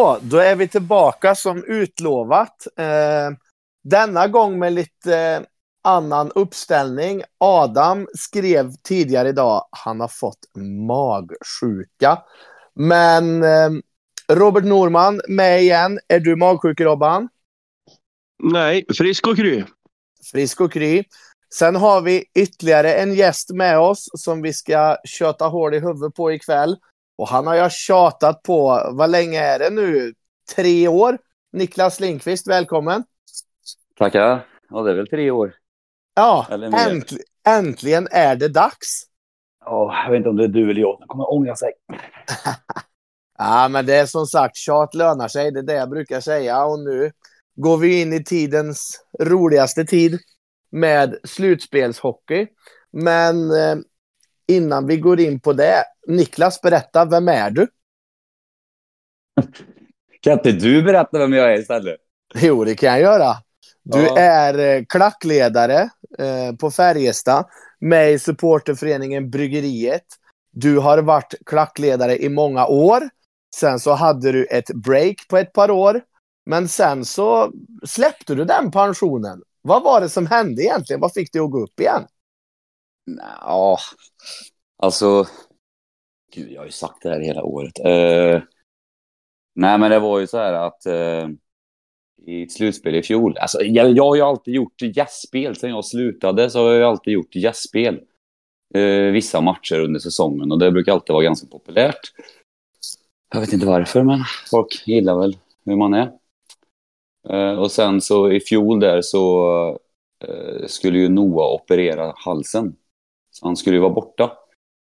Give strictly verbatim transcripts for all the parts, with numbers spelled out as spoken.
Så, då är vi tillbaka som utlovat. Eh, denna gång med lite eh, annan uppställning. Adam skrev tidigare idag, han har fått magsjuka. Men eh, Robert Norman med igen. Är du magsjuk, Robban? Nej, frisk och kry. Frisk och kry. Sen har vi ytterligare en gäst med oss som vi ska köta hål i huvudet på ikväll. Och han har jag tjatat på, vad länge är det nu? Tre år. Niklas Lindqvist, välkommen. Tackar. Ja, det är väl tre år. Ja, äntl- äntligen är det dags. Ja, jag vet inte om det är du eller jag som kommer ångra sig. Ja, men det är som sagt, tjat lönar sig. Det är det jag brukar säga. Och nu går vi in i tidens roligaste tid med slutspelshockey. Men eh, innan vi går in på det, Niklas, berätta, vem är du? Kan inte du berätta vem jag är istället? Jo, det kan jag göra. Du Ja. är eh, klackledare eh, på Färjestad med i supporterföreningen Bryggeriet. Du har varit klackledare i många år. Sen så hade du ett break på ett par år. Men sen så släppte du den pensionen. Vad var det som hände egentligen? Vad fick du att gå upp igen? Ja, alltså... Gud, jag har ju sagt det här hela året. Uh, nej, men det var ju så här att... Uh, i ett slutspel i fjol... Alltså, jag, jag har ju alltid gjort gästspel. Sen jag slutade så har jag ju alltid gjort gästspel. Uh, vissa matcher under säsongen. Och det brukar alltid vara ganska populärt. Jag vet inte varför, men folk gillar väl hur man är. Uh, och sen så i fjol där så uh, skulle ju Noah operera halsen. Så han skulle ju vara borta.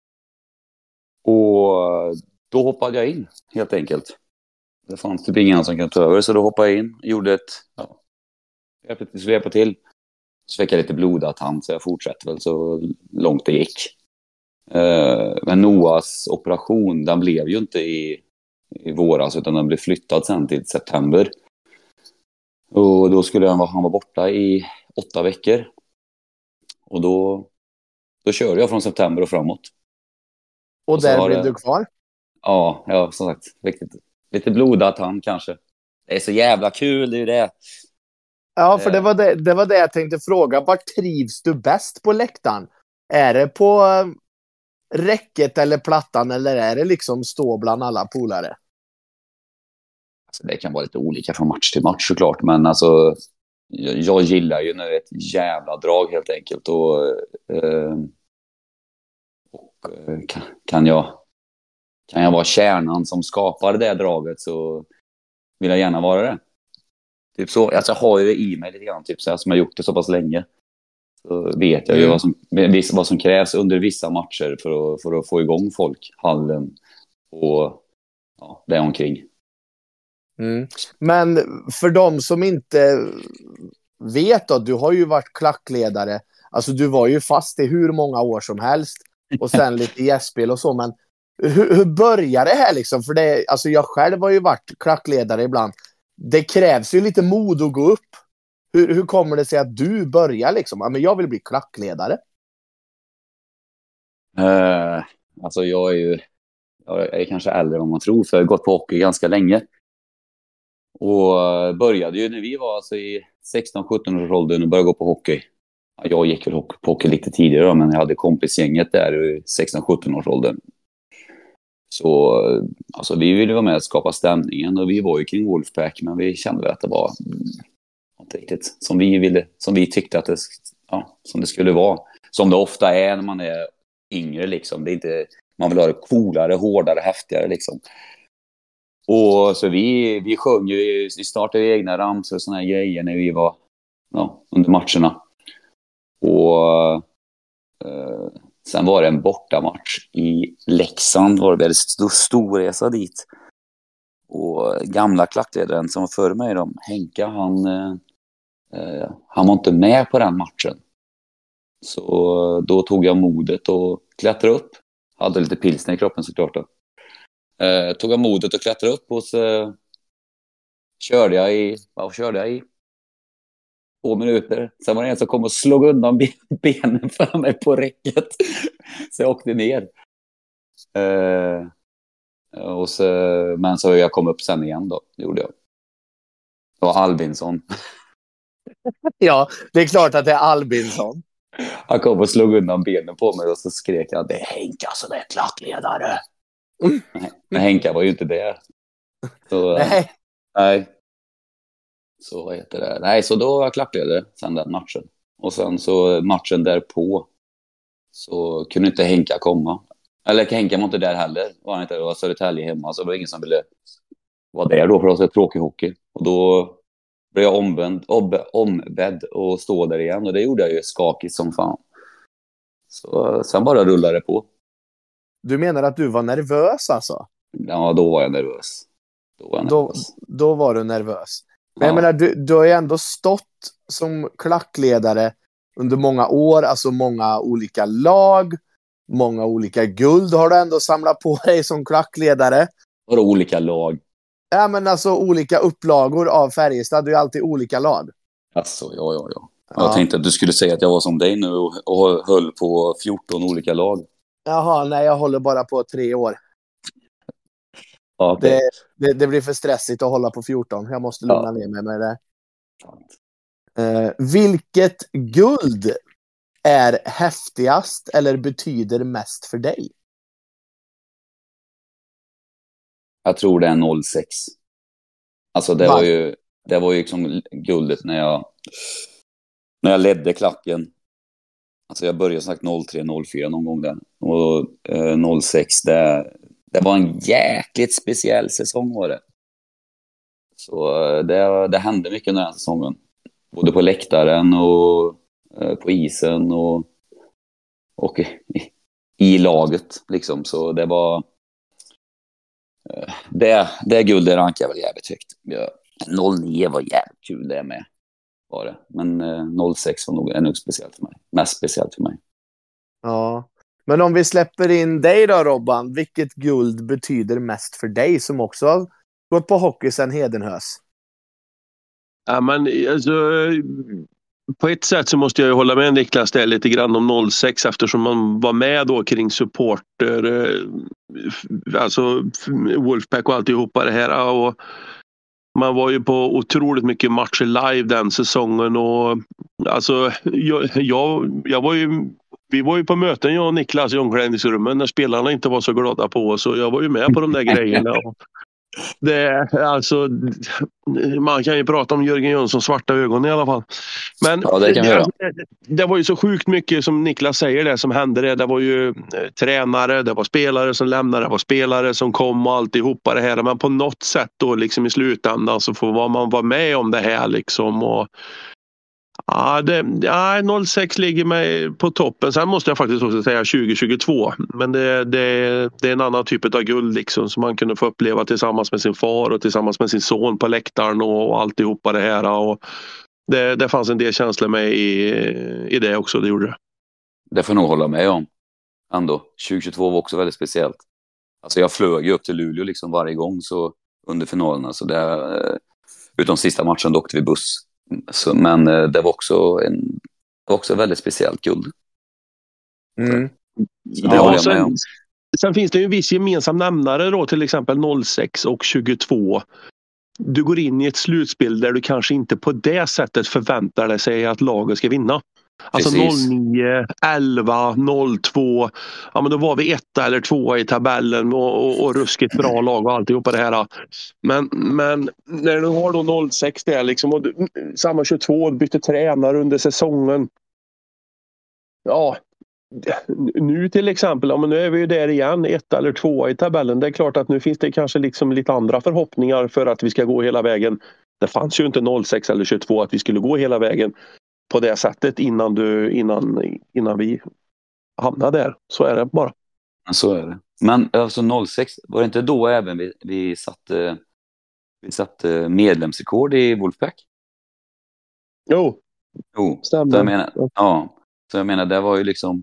Och då hoppade jag in, helt enkelt. Det fanns typ ingen som kan ta över, så då hoppade jag in. Gjorde ett, ja, svepade till. Så fick jag lite blodad så jag fortsatte väl så långt det gick. Uh, men Noahs operation, den blev ju inte i, i våras, utan den blev flyttad sen till september. Och då skulle han vara, han vara borta i åtta veckor. Och då, då körde jag från september och framåt. Och, och där blev det... du kvar? Ja, ja, som sagt. Riktigt, lite blodat han kanske. Det är så jävla kul, det är ju det. Ja, för det var det, det var det jag tänkte fråga. Var trivs du bäst på läktaren? Är det på räcket eller plattan, eller är det liksom stå bland alla polare? Alltså, det kan vara lite olika från match till match såklart, men alltså jag, jag gillar ju när det är ett jävla drag helt enkelt, och, eh, och kan, kan jag kan jag vara kärnan som skapar det där draget, så vill jag gärna vara det. Typ så, alltså jag har ju det i mig lite grann, typ så här, som jag gjort det så pass länge. Så vet jag ju mm. vad, som, vad som krävs under vissa matcher för att, för att få igång folk, hallen och ja, det omkring. Mm. Men för de som inte vet då, du har ju varit klackledare. Alltså du var ju fast i hur många år som helst. Och sen lite gästspel och så. Men hur, hur börjar det här liksom? För det, alltså jag själv har ju varit klackledare ibland. Det krävs ju lite mod att gå upp. Hur, hur kommer det sig att du börjar liksom? Ja, men jag vill bli klackledare. Uh, alltså jag är ju jag är kanske äldre än vad man tror, för jag har gått på hockey ganska länge. Och började ju när vi var alltså i sexton sjutton års åldern och började gå på hockey. Jag gick väl på hockey lite tidigare då, men jag hade kompisgänget där i sexton sjutton års åldern. Så alltså, vi ville vara med att skapa stämningen, och vi var ju kring Wolfpack, men vi kände att det var inte riktigt som vi ville, som vi tyckte att det, ja, som det skulle vara. Som det ofta är när man är yngre liksom. Det är inte, man vill ha det coolare, hårdare, häftigare liksom. Och så vi, vi sjöng ju i startade egna ramsor och såna här grejer när vi var, ja, under matcherna. Och eh, sen var det en bortamatch i Leksand, var det väldigt stor, stor resa dit. Och gamla klackledaren som var före mig, då, Henka, han, eh, han var inte med på den matchen. Så då tog jag modet och klättrade upp. Hade lite pilsner i kroppen såklart då. Eh, tog jag modet och klättrade upp, och så körde jag i, vad körde jag i? Två minuter. Sen var det en som kom och slog undan benen för mig på räcket. Så jag åkte ner. Eh, Och så, men så jag kom upp sen igen då, gjorde jag. Och Albinsson. Ja, det är klart att det är Albinsson. Han kom och slog undan benen på mig och så skrek jag, det är Henka som är klackledare. Mm. Men Henka var ju inte det. Så, nej. Nej. Så vad heter det? Nej, så då var jag klackledare sen den matchen. Och sen så matchen därpå så kunde inte Henka komma. Eller Henka var inte där heller. Var han inte, det var Södertälje hemma, så det var ingen som ville vara där då för att se tråkig hockey. Och då blev jag omvänd, ob, ombedd och stå där igen. Och det gjorde jag ju skakigt som fan. Så sen bara rullade det på. Du menar att du var nervös alltså? Ja, då var jag nervös. Då var, jag nervös. Då, då var du nervös. Men ja. Jag menar, du, du har ju ändå stått som klackledare under många år. Alltså många olika lag. Många olika guld har du ändå samlat på dig som klackledare. Vadå olika lag? Ja, men alltså olika upplagor av Färjestad. Det är ju alltid olika lag. Alltså, ja, ja, ja. Jag ja. tänkte att du skulle säga att jag var som dig nu och, och höll på fjorton olika lag. Jaha, nej, jag håller bara på tre år. Ja, okay. det, det, det blir för stressigt att hålla på fjorton. Jag måste lugna ja. ner mig med det. Uh, vilket guld är häftigast eller betyder mest för dig? Jag tror det är noll sex. Alltså det Va? var ju det var ju liksom guldet när jag när jag ledde klacken. Alltså jag började sagt noll tre noll fyra någon gång där. Och eh, noll sex det det var en jäkligt speciell säsong var det. Så eh, det det hände mycket den här säsongen. Både på läktaren och eh, på isen och och i, i laget liksom, så det var Det, det guldet rankar väl jävligt högt. Ja, noll nio var jävligt kul det med. Var det. Men eh, noll sex var nog ännu speciellt för mig. Mest speciellt för mig. Ja. Men om vi släpper in dig då, Robban. Vilket guld betyder mest för dig som också har gått på hockey sedan Hedenhös? Ja, men alltså, på ett sätt så måste jag ju hålla med Niklas där lite grann om noll sex eftersom man var med då kring supporter, alltså Wolfpack och alltihopa det här, och man var ju på otroligt mycket matcher live den säsongen och alltså jag, jag, jag var ju vi var ju på möten jag och Niklas i omklädningsrummen när spelarna inte var så glada på oss, och jag var ju med på de där grejerna. Det, alltså, man kan ju prata om Jörgen Jönssons svarta ögon i alla fall. Men ja, det, kan det, det, det var ju så sjukt mycket som Niklas säger det som hände. Det, det var ju eh, tränare, det var spelare som lämnade, det var spelare som kom och alltihopa det här. Men på något sätt då liksom i slutändan så får man vara med om det här liksom. Och ja, det, ja, noll sex ligger mig på toppen. Sen måste jag faktiskt också säga tjugo tjugotvå. Men det, det, det är en annan typ av guld liksom, som man kunde få uppleva tillsammans med sin far och tillsammans med sin son på läktaren och, och alltihopa det här. Och det, det fanns en del känslor med i, i det också, det gjorde det. Det får jag nog hålla med om. Ändå, tjugo tjugotvå var också väldigt speciellt. Alltså jag flög ju upp till Luleå liksom varje gång så under finalerna. Så det, utom sista matchen då åkte vi buss. Så, men det var också en det var också väldigt speciellt guld. Mm. Så det ja, håller jag med om. Sen, sen finns det ju en viss gemensam nämnare då, till exempel noll sex och tjugotvå. Du går in i ett slutspel där du kanske inte på det sättet förväntar dig sig att laget ska vinna. Alltså Precis. noll nio, elva, noll två. Ja, men då var vi etta eller tvåa i tabellen och, och, och ruskigt bra lag och alltihopa det här. Men, men när du har då noll sex där liksom, och du, samma tjugotvå, bytte tränare under säsongen. Ja, nu till exempel, ja, men nu är vi ju där igen, etta eller tvåa i tabellen. Det är klart att nu finns det kanske liksom lite andra förhoppningar för att vi ska gå hela vägen. Det fanns ju inte noll sex eller tjugotvå att vi skulle gå hela vägen på det sättet innan, du, innan, innan vi hamnade där. Så är det bara. Så är det. Men alltså noll sex, var det inte då även vi, vi satte vi satte medlemsrekord i Wolfpack? Jo, jo. stämmer. Så jag menar, ja, så jag menar det var ju liksom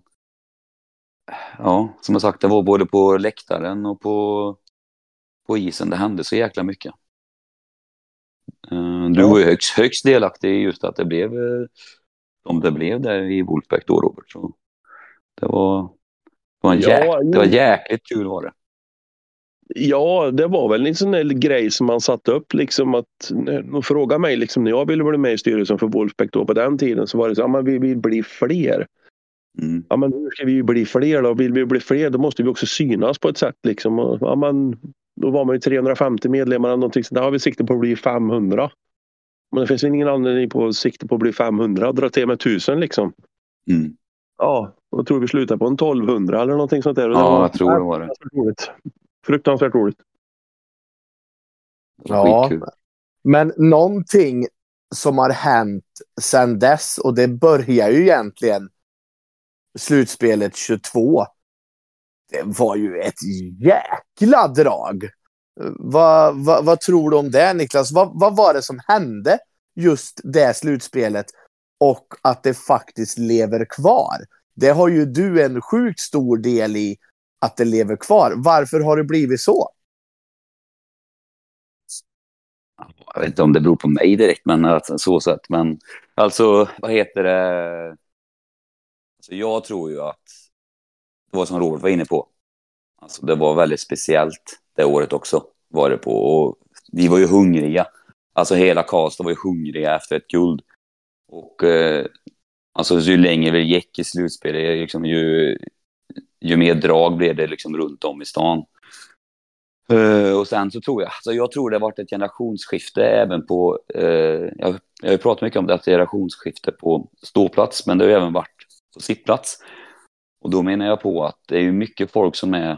ja, som jag sagt, det var både på läktaren och på på isen, det hände så jäkla mycket. Du ja. var ju högst, högst delaktig i just att det blev som det blev där i Wolfpack då, Robert. Så det var, det var, en jäk, ja, det var jäkligt kul var det. Ja, det var väl en sån där grej som man satte upp liksom att de frågade mig liksom när jag ville bli med i styrelsen för Wolfsbäck då på den tiden så var det så, ja men vi vill bli fler. Mm. Ja men hur ska vi bli fler då? Vill vi bli fler då måste vi också synas på ett sätt liksom. Och, ja men då var man ju trehundrafemtio medlemmar eller någonting så där har vi sikte på att bli femhundra. Men det finns ingen anledning på sikte på att bli femhundra och dra till med tusen liksom. Mm. Ja, då tror vi slutar på en tolvhundra eller någonting sånt där. Och Ja, det var, jag tror det var det. Roligt. Fruktansvärt roligt. Ja, Skitkul. men någonting som har hänt sedan dess, och det börjar ju egentligen slutspelet tjugotvå. Det var ju ett jäkla drag. Vad, vad, vad tror du om det, Niklas? Vad, vad var det som hände just det slutspelet och att det faktiskt lever kvar? Det har ju du en sjukt stor del i att det lever kvar. Varför har det blivit så? Jag vet inte om det beror på mig direkt, men alltså, så sätt. Men alltså, vad heter det? Alltså, jag tror ju att det var som Robert var inne på. Alltså, det var väldigt speciellt det året också. Var det på. Och vi var ju hungriga. Alltså hela Karlstad var ju hungriga efter ett guld. Och eh, alltså ju längre vi gick i slutspelet, liksom, ju, ju mer drag blev det liksom runt om i stan. Uh, och sen så tror jag, alltså jag tror det har varit ett generationsskifte även på, uh, jag, jag har pratat mycket om det, ett generationsskifte på ståplats, men det har även varit på sittplats. Och då menar jag på att det är ju mycket folk som är,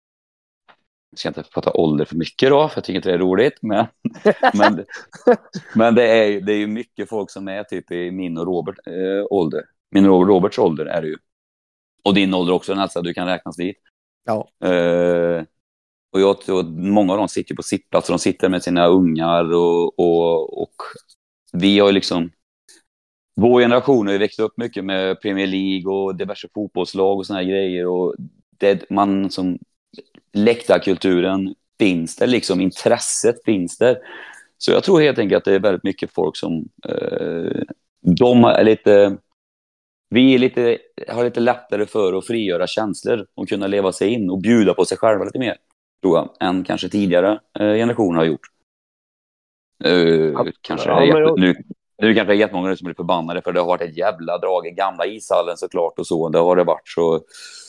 jag ska inte prata ålder för mycket då, för jag tycker inte det är roligt, men, men, men det, är, det är ju mycket folk som är typ i min och Robert uh, ålder. Min och Roberts ålder är det ju. Och din ålder också, Nelsa, du kan räknas dit. Ja. Uh, Och jag tror att många av dem sitter på sittplatser. De sitter med sina ungar och, och, och vi har ju liksom, vår generation har ju växt upp mycket med Premier League och diverse fotbollslag och såna här grejer. Och det, man som läktarkulturen finns där, liksom intresset finns där. Så jag tror helt enkelt att det är väldigt mycket folk som eh, de är lite, vi är lite, har lite lättare för att frigöra känslor och kunna leva sig in och bjuda på sig själva lite mer, tror jag, än kanske tidigare eh, generationer har gjort. Uh, ja, kanske ja, jätte, jag... nu, nu kanske det är jättemånga som blir förbannade för det har varit ett jävla drag i gamla ishallen såklart och så, det har det varit så.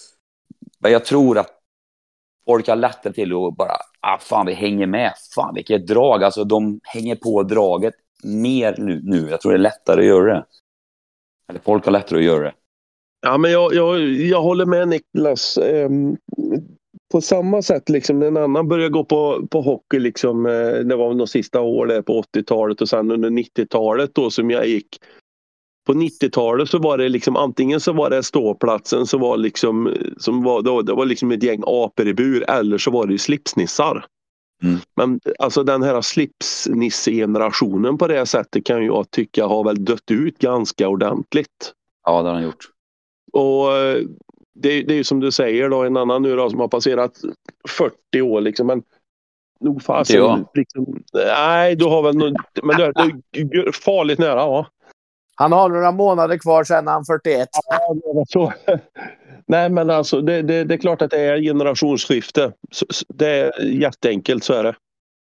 Men jag tror att folk har lättare till att bara, ah fan vi hänger med, fan vilket drag, alltså de hänger på draget mer nu, nu. Jag tror det är lättare att göra det. Eller folk har lättare att göra det. Ja, men jag, jag, jag håller med Niklas. Um... På samma sätt liksom, en annan började gå på, på hockey liksom, det var de sista åren på åttiotalet och sen under nittiotalet då som jag gick. På nittiotalet så var det liksom antingen så var det ståplatsen så var liksom, som var, då, det var liksom ett gäng apor i bur eller så var det slipsnissar. Mm. Men alltså den här slipsnisse-generationen på det sättet kan jag tycka har väl dött ut ganska ordentligt. Ja, det har den gjort. Och Det, det är ju som du säger då, en annan nu då som har passerat fyrtio år liksom, men nog fasen ja. liksom, nej, du har väl no, men du är, du är farligt nära, ja. Han har några månader kvar sedan han fyrtioett. Ja, det var så. Nej, men alltså det, det, det är klart att det är generationsskifte. Det är jätteenkelt, så är det.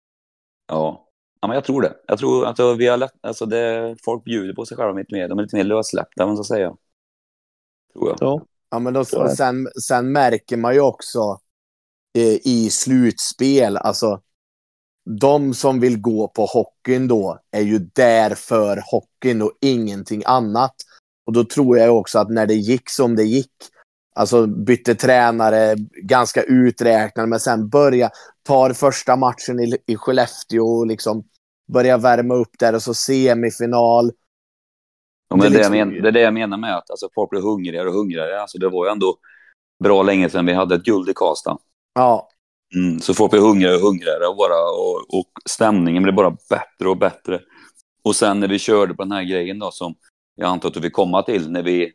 Ja. Ja, men jag tror det. Jag tror att vi har lätt, alltså det, folk bjuder på sig själva lite mer. De är lite mer lössläppta, man ska säga. Tror jag. Ja. Ja, men då, sen, sen märker man ju också eh, i slutspel, alltså de som vill gå på hockeyn då är ju där för hockeyn och ingenting annat. Och då tror jag också att när det gick som det gick, alltså bytte tränare, ganska uträknad, men sen börja, tar första matchen i, i Skellefteå och liksom börja värma upp där och så semifinal. Ja, men det, det, men, det är det jag menar med att alltså, folk blir hungrigare och hungrigare. Alltså, det var ju ändå bra länge sedan vi hade ett guld i Karlstad. Ja. Mm, så folk blir hungrigare och hungrigare och, bara, och, och stämningen blir bara bättre och bättre. Och sen när vi körde på den här grejen då, som jag antar att vi komma till, när vi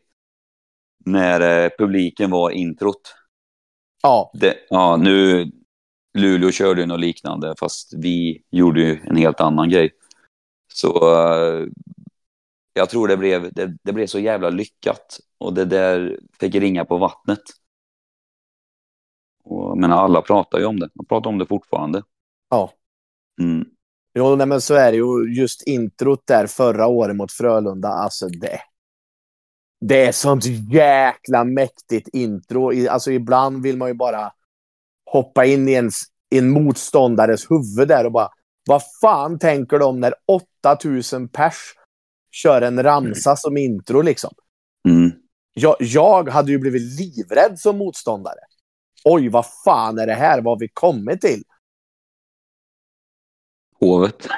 när eh, publiken var introt. Ja. Det, ja, nu Luleå körde ju något liknande fast vi gjorde ju en helt annan grej. Så eh, jag tror det blev, det, det blev så jävla lyckat. Och det där fick ringa på vattnet. Och, men alla pratar ju om det. De pratar om det fortfarande. Ja. Mm. Jo, nej, men så är det ju. Just introt där förra året mot Frölunda. Alltså det. Det är sånt jäkla mäktigt intro. I- Alltså ibland vill man ju bara hoppa in i en, i en motståndares huvud där och bara, vad fan tänker de när åttatusen pers kör en ramsa som intro liksom? Mm. Jag, jag hade ju blivit livrädd som motståndare. Oj, vad fan är det här? Vad har vi kommit till? Hovet.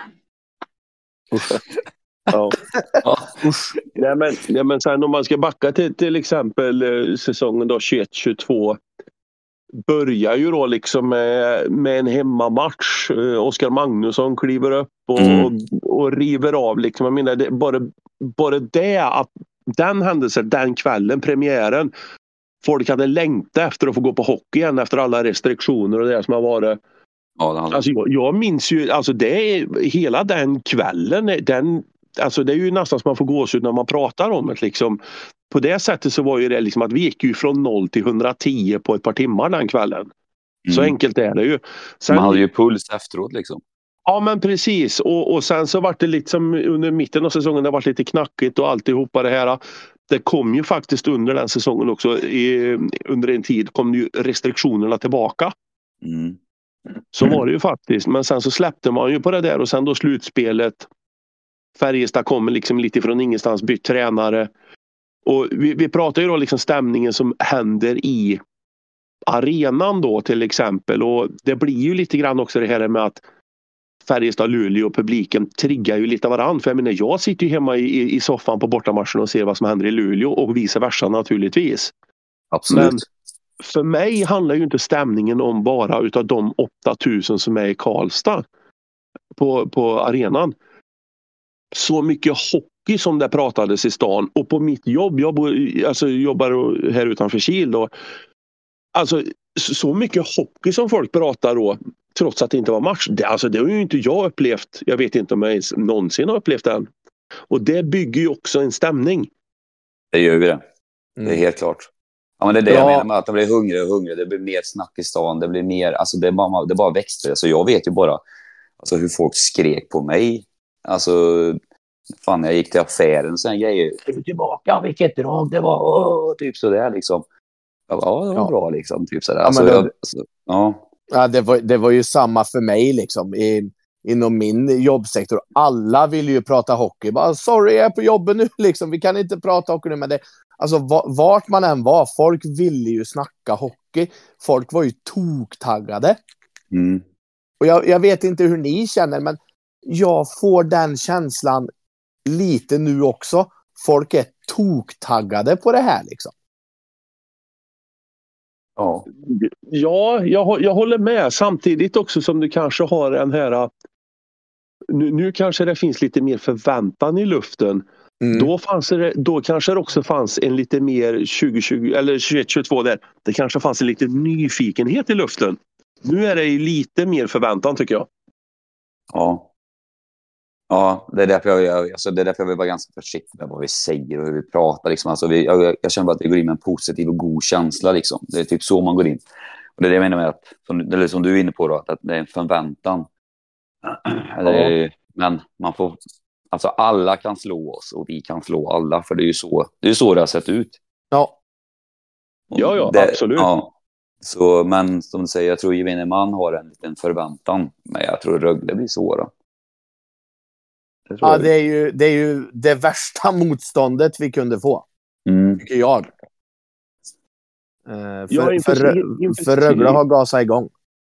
Ja. Ja. Nej, men, nej, men sen om man ska backa till till exempel eh, säsongen då tjugoett tjugotvå börjar ju då liksom med, med en hemmamatch. Eh, Oskar Magnusson kliver upp och, Mm. och, och river av liksom. Jag menar, det, bara, bara det att den händelsen, den kvällen, premiären, folk hade längtat efter att få gå på hockey igen efter alla restriktioner och det som har varit. Ja, det hade... Alltså jag, jag minns ju, alltså det är hela den kvällen, den, alltså det är ju nästan som man får gåshud när man pratar om det liksom. På det sättet så var ju det liksom att vi gick ju från noll till hundratio på ett par timmar den kvällen. Så Mm. enkelt är det ju. Sen, Man hade ju puls efteråt liksom. ja men precis, och, och sen så var det lite som under mitten av säsongen, det var lite knackigt och alltihopa det här. Det kom ju faktiskt under den säsongen också, i, under en tid kom ju restriktionerna tillbaka. Mm. Så var det ju faktiskt. Men sen så släppte man ju på det där och sen då slutspelet. Färjestad kommer liksom lite från ingenstans, bytt tränare. Och vi, vi pratar ju då liksom stämningen som händer i arenan då till exempel. Och det blir ju lite grann också det här med att Färjestad, Luleå och publiken triggar ju lite varann. För jag menar, jag sitter ju hemma i, i soffan på bortamatchen och ser vad som händer i Luleå och vice versa naturligtvis. Absolut. Men för mig handlar ju inte stämningen om bara utav de åttatusen som är i Karlstad på, på arenan. Så mycket hockey som det pratades i stan. Och på mitt jobb, jag bor, alltså, jobbar här utanför Kil då. Alltså så mycket hockey som folk pratar då, trots att det inte var match. Det, alltså, det har ju inte jag upplevt. Jag vet inte om jag ens någonsin har upplevt det än. Och det bygger ju också en stämning. Det gör vi det. Det är Mm. helt klart. Ja, men det är det Ja. jag menar med att det blir hungrig och hungrig. Det blir mer snack i stan. Det blir mer, alltså det bara, det bara växer. Alltså jag vet ju bara alltså hur folk skrek på mig. Alltså, fan jag gick till affären och sådana grejer. Är du tillbaka? Vilket drag det var. Åh, typ sådär liksom. Ja, det var Ja. bra liksom. Typ sådär. Ja, Alltså, men det- jag, alltså, ja. Ja, det var, det var ju samma för mig liksom. I, inom min jobbsektor. Alla ville ju prata hockey. Bara, sorry, jag är på jobbet nu liksom. Vi kan inte prata hockey nu. Men det, alltså, va- vart man än var, folk ville ju snacka hockey. Folk var ju toktaggade. Mm. Och jag, jag vet inte hur ni känner, men jag får den känslan lite nu också. Folk är toktaggade på det här liksom. Ja. Ja, jag, hå- jag håller med. Samtidigt också som du kanske har en här... Nu, nu kanske det finns lite mer förväntan i luften. Mm. Då, fanns det, då kanske det också fanns en lite mer tjugo tjugo eller tjugoett tjugotvå där. Det kanske fanns en lite nyfikenhet i luften. Nu är det ju lite mer förväntan tycker jag. Ja. Ja, det är därför jag, jag, alltså det är därför jag vill vara ganska försiktig med vad vi säger och hur vi pratar. Liksom. Alltså vi, jag, jag känner bara att vi går in med en positiv och god känsla. Liksom. Det är typ så man går in. Och det är det jag menar med att, som, eller som du är inne på, då, att det är en förväntan. Det är, men man får, alltså alla kan slå oss och vi kan slå alla. För det är ju så det, är så det har sett ut. Ja. Ja, ja, det, absolut. Ja. Så, men som du säger, jag tror gemene man har en liten förväntan. Men jag tror Rögle blir så då. Det tror Ja, jag. det är, ju, det är ju det värsta motståndet vi kunde få. Mm. Tycker jag. Eh, för, Ja, inför- för, inför- för Rögle har gasat igång.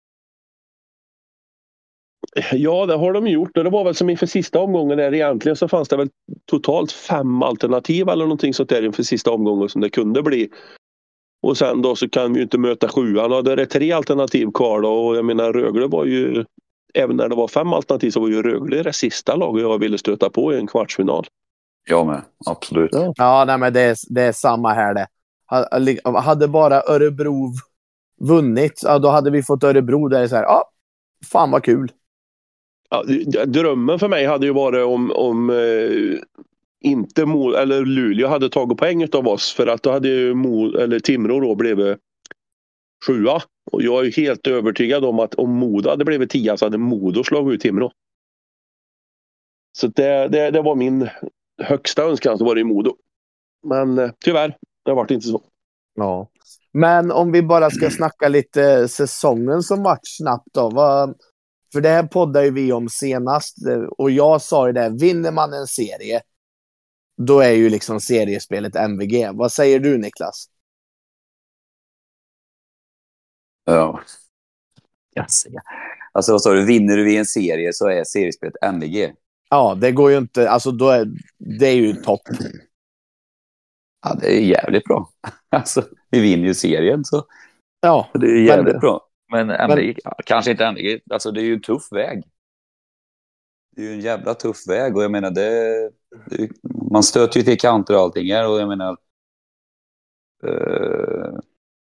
Ja, det har de gjort. Och det var väl som inför sista omgången där egentligen så fanns det väl totalt fem alternativ eller någonting sånt där inför sista omgången som det kunde bli. Och sen då så kan vi ju inte möta sjuan. Och det är tre alternativ kvar då. Och jag menar Rögle var ju, även när det var fem alternativ så var ju Rögle det sista laget jag ville stöta på i en kvartsfinal. Jag med, absolut. Ja. Ja, nej, men det är, det är samma här det. Ha- Hade bara Örebro vunnit, ja, då hade vi fått Örebro där det är så här, ja, fan vad kul. Ja, drömmen för mig hade ju varit om, om eh, inte Mo, eller Luleå hade tagit poäng av oss för att då hade ju Mo, eller Timrå då blivit sjua. Och jag är ju helt övertygad om att om Modo hade blivit tia så hade Modo slagit ut Timrå. Så det, det, det var min högsta önskan, så var det i Modo. Men eh, tyvärr, det har varit inte så. Ja. Men om vi bara ska snacka lite säsongen som varit snabbt då. Vad, för det här poddade ju vi om senast. Och jag sa ju det, vinner man en serie, då är ju liksom seriespelet M V G. Vad säger du, Niklas? Ja. Jag säger. Alltså vad sa du, vinner du i en serie så är seriespelet M V G. Ja, det går ju inte, alltså då är det är ju topp. Ja, det är jävligt bra. Alltså, vi vinner ju serien så. Ja, det är jävligt men, bra. Men M V G, men, ja, kanske inte M V G. Alltså det är ju en tuff väg. Det är ju en jävla tuff väg och jag menar det, det man stöter ju till kanter och allting här och jag menar uh,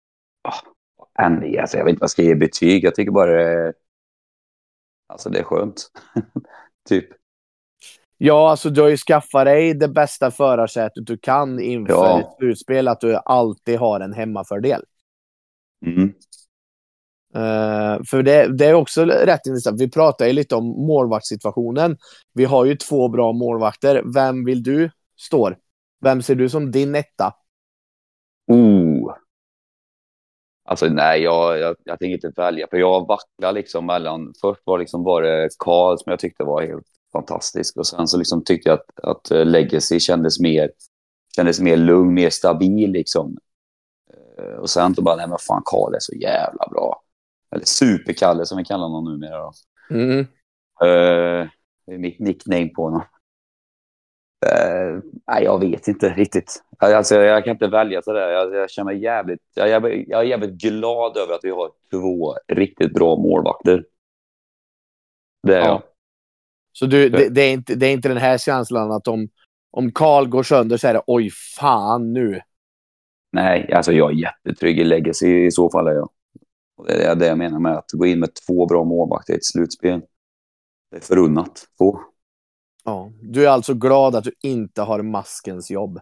M V G, alltså jag vet inte vad jag ska ge betyg. Jag tycker bara det, alltså det är skönt. Typ. Ja, alltså du har ju skaffat dig det bästa förarsätet du kan inför Ja. ett slutspel, att du alltid har en hemmafördel. Mm. Uh, för det, det är också rätt intressant. Vi pratar ju lite om målvaktssituationen. Vi har ju två bra målvakter. Vem vill du stå? Vem ser du som din etta? Oh. Alltså nej, jag, jag, jag tänker inte välja. För jag vacklar liksom mellan... Först var liksom bara Karl som jag tyckte var helt fantastisk. Och sen så liksom tyckte jag att, att Legacy kändes mer, kändes mer lugn, mer stabil liksom. Och sen så bara, nej men fan, Karl är så jävla bra. Eller Superkalle som vi kallar honom numera då. Mm. Uh, det är mitt nickname på honom. Uh, nej, jag vet inte riktigt. Alltså, jag, jag kan inte välja sådär. Jag, jag känner mig jävligt... Jag, jag, jag är jävligt glad över att vi har två riktigt bra målvakter. Det är Ja. jag. Så du, det, det, är inte, det är inte den här känslan att om, om Karl går sönder så är det oj fan nu. Nej, alltså jag är jättetrygg i Legacy i så fall är jag. Och det är det jag menar med att gå in med två bra målvakter i ett slutspel. Det är förunnat. Två. Ja, du är alltså glad att du inte har maskens jobb.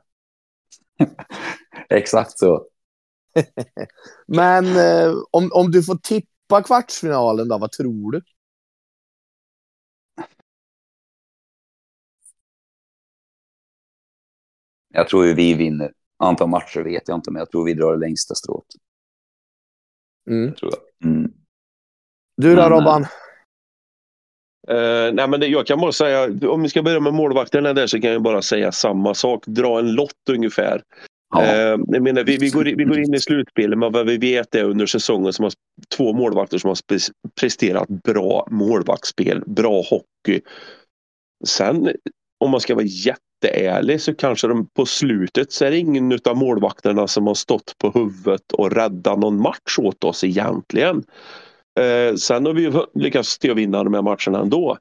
Exakt så. Men eh, om, om du får tippa kvartsfinalen då, vad tror du? Jag tror ju vi vinner. Antal matcher vet jag inte, men jag tror vi drar det längsta strået. Mm. Tror jag. Mm. Du då, men, Robban? Uh, nej men det, jag kan bara säga, om vi ska börja med målvakterna där så kan jag bara säga samma sak. Dra en lott ungefär. Ja. Uh, jag menar, vi, vi, går, vi går in i slutspelet, men vad vi vet är under säsongen som har två målvakter som har spe- presterat bra målvaktsspel, bra hockey. Sen, om man ska vara jätteärlig så kanske de på slutet så är det ingen av målvakterna som har stått på huvudet och räddat någon match åt oss egentligen. Eh, sen har vi lyckats till att vinna de här matcherna ändå.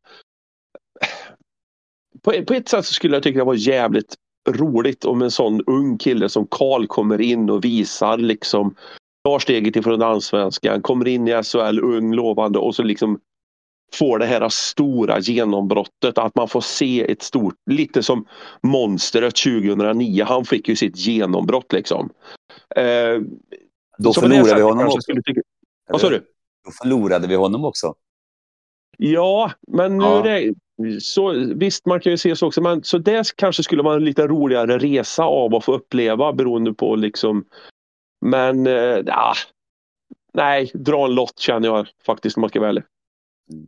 På, på ett sätt så skulle jag tycka det var jävligt roligt om en sån ung kille som Karl kommer in och visar liksom, tar steget ifrån allsvenskan, kommer in i S H L ung, lovande och så liksom får det här stora genombrottet, att man får se ett stort, lite som Monstret tjugohundranio, han fick ju sitt genombrott liksom. Eh, Då förlorade vi honom också. Tycka... Vad sa du? Då förlorade vi honom också. Ja, men nu ja. är det så, visst man kan ju se så också, men så det kanske skulle vara en lite roligare resa av att få uppleva beroende på liksom, men eh, ja, nej, dra en lott känner jag faktiskt, man ska välja. Mm.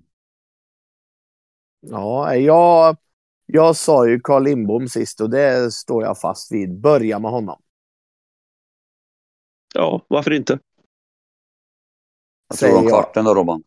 Ja, jag, jag sa ju Carl Lindbom sist och det står jag fast vid. Börja med honom. Ja, varför inte? Jag tror om kvarten då, Robban.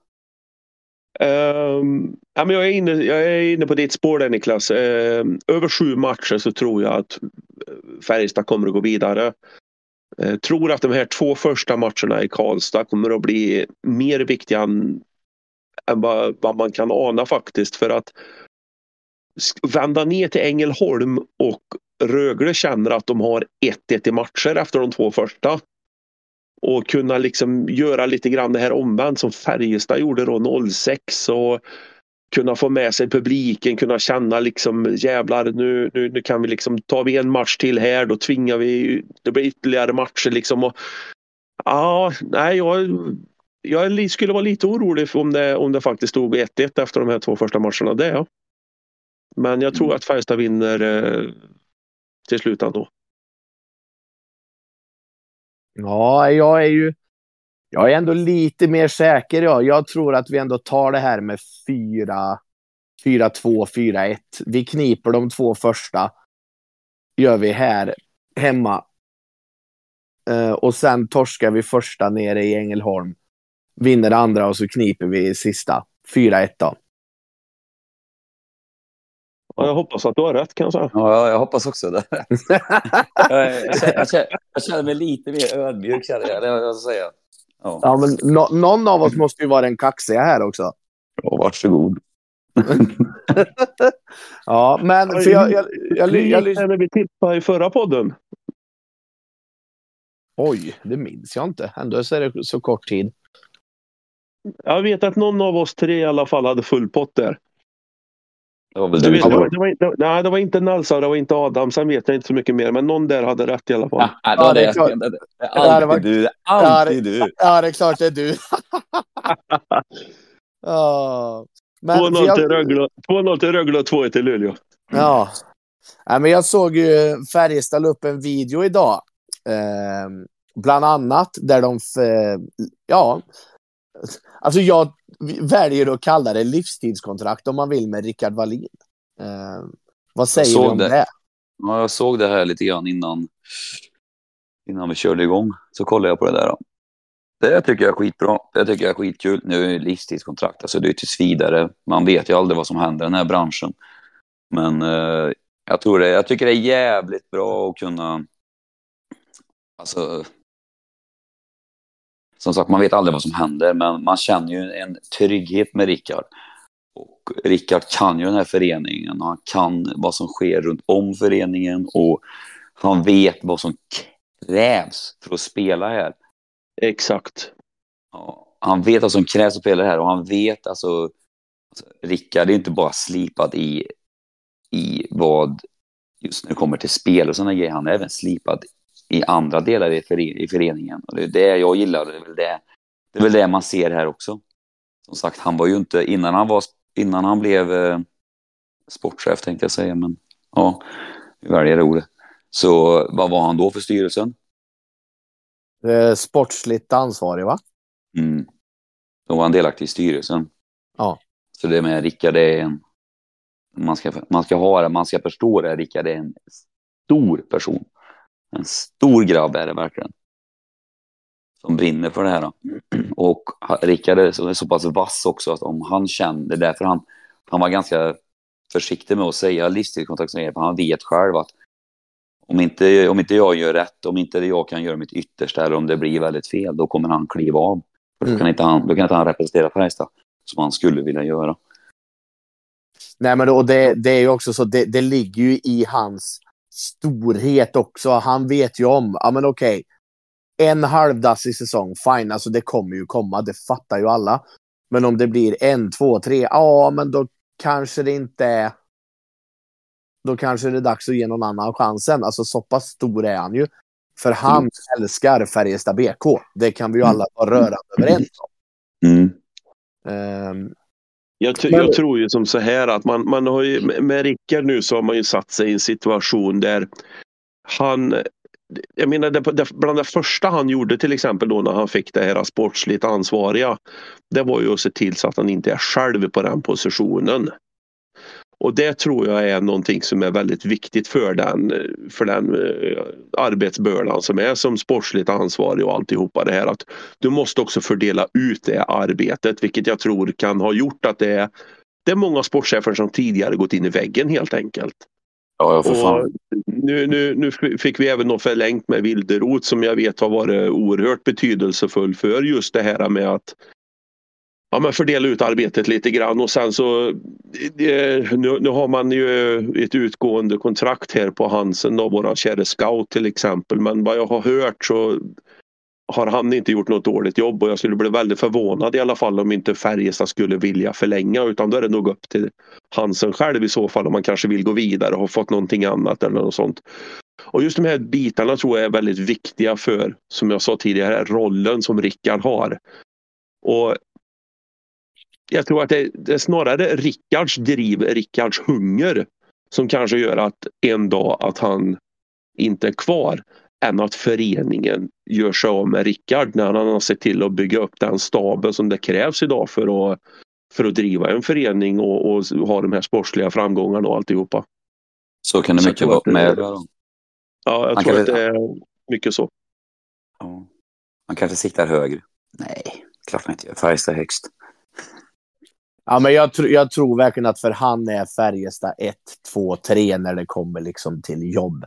Um, ja, men jag, är inne, jag är inne på ditt spår där, Niklas. Uh, över sju matcher så tror jag att Färjestad kommer att gå vidare. Uh, tror att de här två första matcherna i Karlstad kommer att bli mer viktiga än, än vad, vad man kan ana faktiskt. För att vända ner till Ängelholm och Rögle känner att de har ett ett i matcher efter de två första. Och kunna liksom göra lite grann det här omvänt som Färjestad gjorde då noll sex och kunna få med sig publiken, kunna känna liksom jävlar nu, nu, nu kan vi liksom, tar vi en match till här, då tvingar vi, det blir ytterligare matcher liksom och Ja, nej, jag, jag skulle vara lite orolig för om det, om det faktiskt stod ett ett efter de här två första matcherna. Det, ja. Men jag tror Mm. att Färjestad vinner eh, till slut ändå. Ja, jag är ju jag är ändå lite mer säker. Ja. Jag tror att vi ändå tar det här med fyra två, fyra ett. Vi kniper de två första. Gör vi här hemma. Uh, och sen torskar vi första nere i Ängelholm. Vinner andra och så kniper vi sista. fyra ett då. Ja, jag hoppas att du har rätt, kan jag säga. Ja, jag hoppas också det. jag, jag, känner, jag, känner, jag känner mig lite mer ödmjuk, känner jag. Det jag ska säga. Ja. Ja, men no, någon av oss måste ju vara den kaxiga här också. Ja, varsågod. Ja, men för jag... jag, jag, jag, jag, jag när vi tippade i förra podden. Oj, det minns jag inte. Ändå så är det så kort tid. Jag vet att någon av oss tre i alla fall hade full pott där. Det var väl Det, du vet, som det, var... var, det, var inte, nej, det var inte Nelsa, det var inte Adam. Sen vet jag inte så mycket mer. Men någon där hade rätt i alla fall. Ja, Ja, det är det, klart. det, det, det är alltid var- du. Det är alltid Ja, du. Ja, det är klart det är du. Ja. Men två noll för till jag, Rögle, två noll till Rögle och två ett till Luleå. ja. Ja, men jag såg ju Färjestad upp en video idag. Eh, bland annat där de... F- ja. Alltså jag väljer att kalla det livstidskontrakt om man vill med Rickard Wallin. Eh, vad säger såg du om det. det? Ja, jag såg det här lite grann innan, innan vi körde igång. Så kollade jag på det där. Då. Det tycker jag är skitbra. Det tycker jag är skitkul. Nu är det livstidskontrakt. Alltså det är tills vidare. Man vet ju aldrig vad som händer i den här branschen. Men eh, jag tror det. Jag tycker det är jävligt bra att kunna... Alltså... Som sagt, man vet aldrig vad som händer. Men man känner ju en trygghet med Rickard. Och Rickard kan ju den här föreningen. Han kan vad som sker runt om föreningen. Och han vet vad som krävs för att spela här. Exakt. Ja, han vet vad som krävs att spela här. Och han vet alltså... alltså Rickard är inte bara slipad i, i vad... Just när det kommer till spel och sådana grejer. Han är även slipad i andra delar i, fören- i föreningen. Och det är det jag gillar. Det är väl det, det är väl det man ser här också. Som sagt, han var ju inte... Innan han var... Innan han blev eh, sportchef tänkte jag säga, men ja, vi väljer det ordet. Så vad var han då för styrelsen? Eh, sportsligt ansvarig, va? Mm. Då var han delaktig i styrelsen. Ja. Så det med Rickard är en... Man ska, man ska ha det, man ska förstå det. Rickard är en stor person. En stor grabb är det verkligen. Som brinner för det här. Då. Och Rickard är så, är så pass vass också att om han känner... Det är därför han, han var ganska försiktig med att säga livstidskontrakt. För han vet själv att om inte, om inte jag gör rätt, om inte jag kan göra mitt yttersta eller om det blir väldigt fel, då kommer han kliva av. För då, Mm. kan inte han, då kan inte han representera Färjestad som han skulle vilja göra. Nej, men då, det, det är ju också så, det, det ligger ju i hans storhet också. Han vet ju om, ja men okej, en halvdassig säsong, fine, alltså det kommer ju komma, det fattar ju alla. Men om det blir en, två, tre, ja men då kanske det inte är, då kanske det är dags att ge någon annan chansen. Alltså så pass stor är han ju. För han Mm. älskar Färjestad B K. Det kan vi ju alla vara rörande överens om. Mm. Um, Jag, t- Men- jag tror ju som så här att man, man har ju, med- med Rickard nu så har man ju satt sig i en situation där han, jag menar det, det, bland det första han gjorde till exempel då när han fick det här sportsligt ansvariga, det var ju att se till så att han inte är själv på den positionen. Och det tror jag är någonting som är väldigt viktigt för den, för den uh, arbetsbördan som är som sportsligt ansvarig och alltihopa det här. Att du måste också fördela ut det arbetet, vilket jag tror kan ha gjort att det är, det är många sportchefer som tidigare gått in i väggen helt enkelt. Ja, jag för fan. Och nu, nu, nu fick vi även något förlängt med Wilderot som jag vet har varit oerhört betydelsefull för just det här med att ja, men fördela ut arbetet lite grann och sen så nu, nu har man ju ett utgående kontrakt här på Hansen av våran kära scout till exempel, men vad jag har hört så har han inte gjort något dåligt jobb och jag skulle bli väldigt förvånad i alla fall om inte Färjestad skulle vilja förlänga, utan då är det nog upp till Hansen själv i så fall om man kanske vill gå vidare och har fått någonting annat eller något sånt. Och just de här bitarna tror jag är väldigt viktiga för, som jag sa tidigare, rollen som Rickard har. Och jag tror att det, det är snarare Rickards driv, Rickards hunger som kanske gör att en dag att han inte är kvar, än att föreningen gör sig av med Rickard när han har sett till att bygga upp den staben som det krävs idag för att, för att driva en förening och, och ha de här sportsliga framgångarna och alltihopa. Så kan det mycket vara med. Ja, jag han tror kanske, att det är mycket så. Ja. Han kanske siktar högre. Nej, klart han inte gör. Färjestad högst. Ja, men jag, tr- jag tror verkligen att för han är Färjestad ett, två, tre när det kommer liksom till jobb.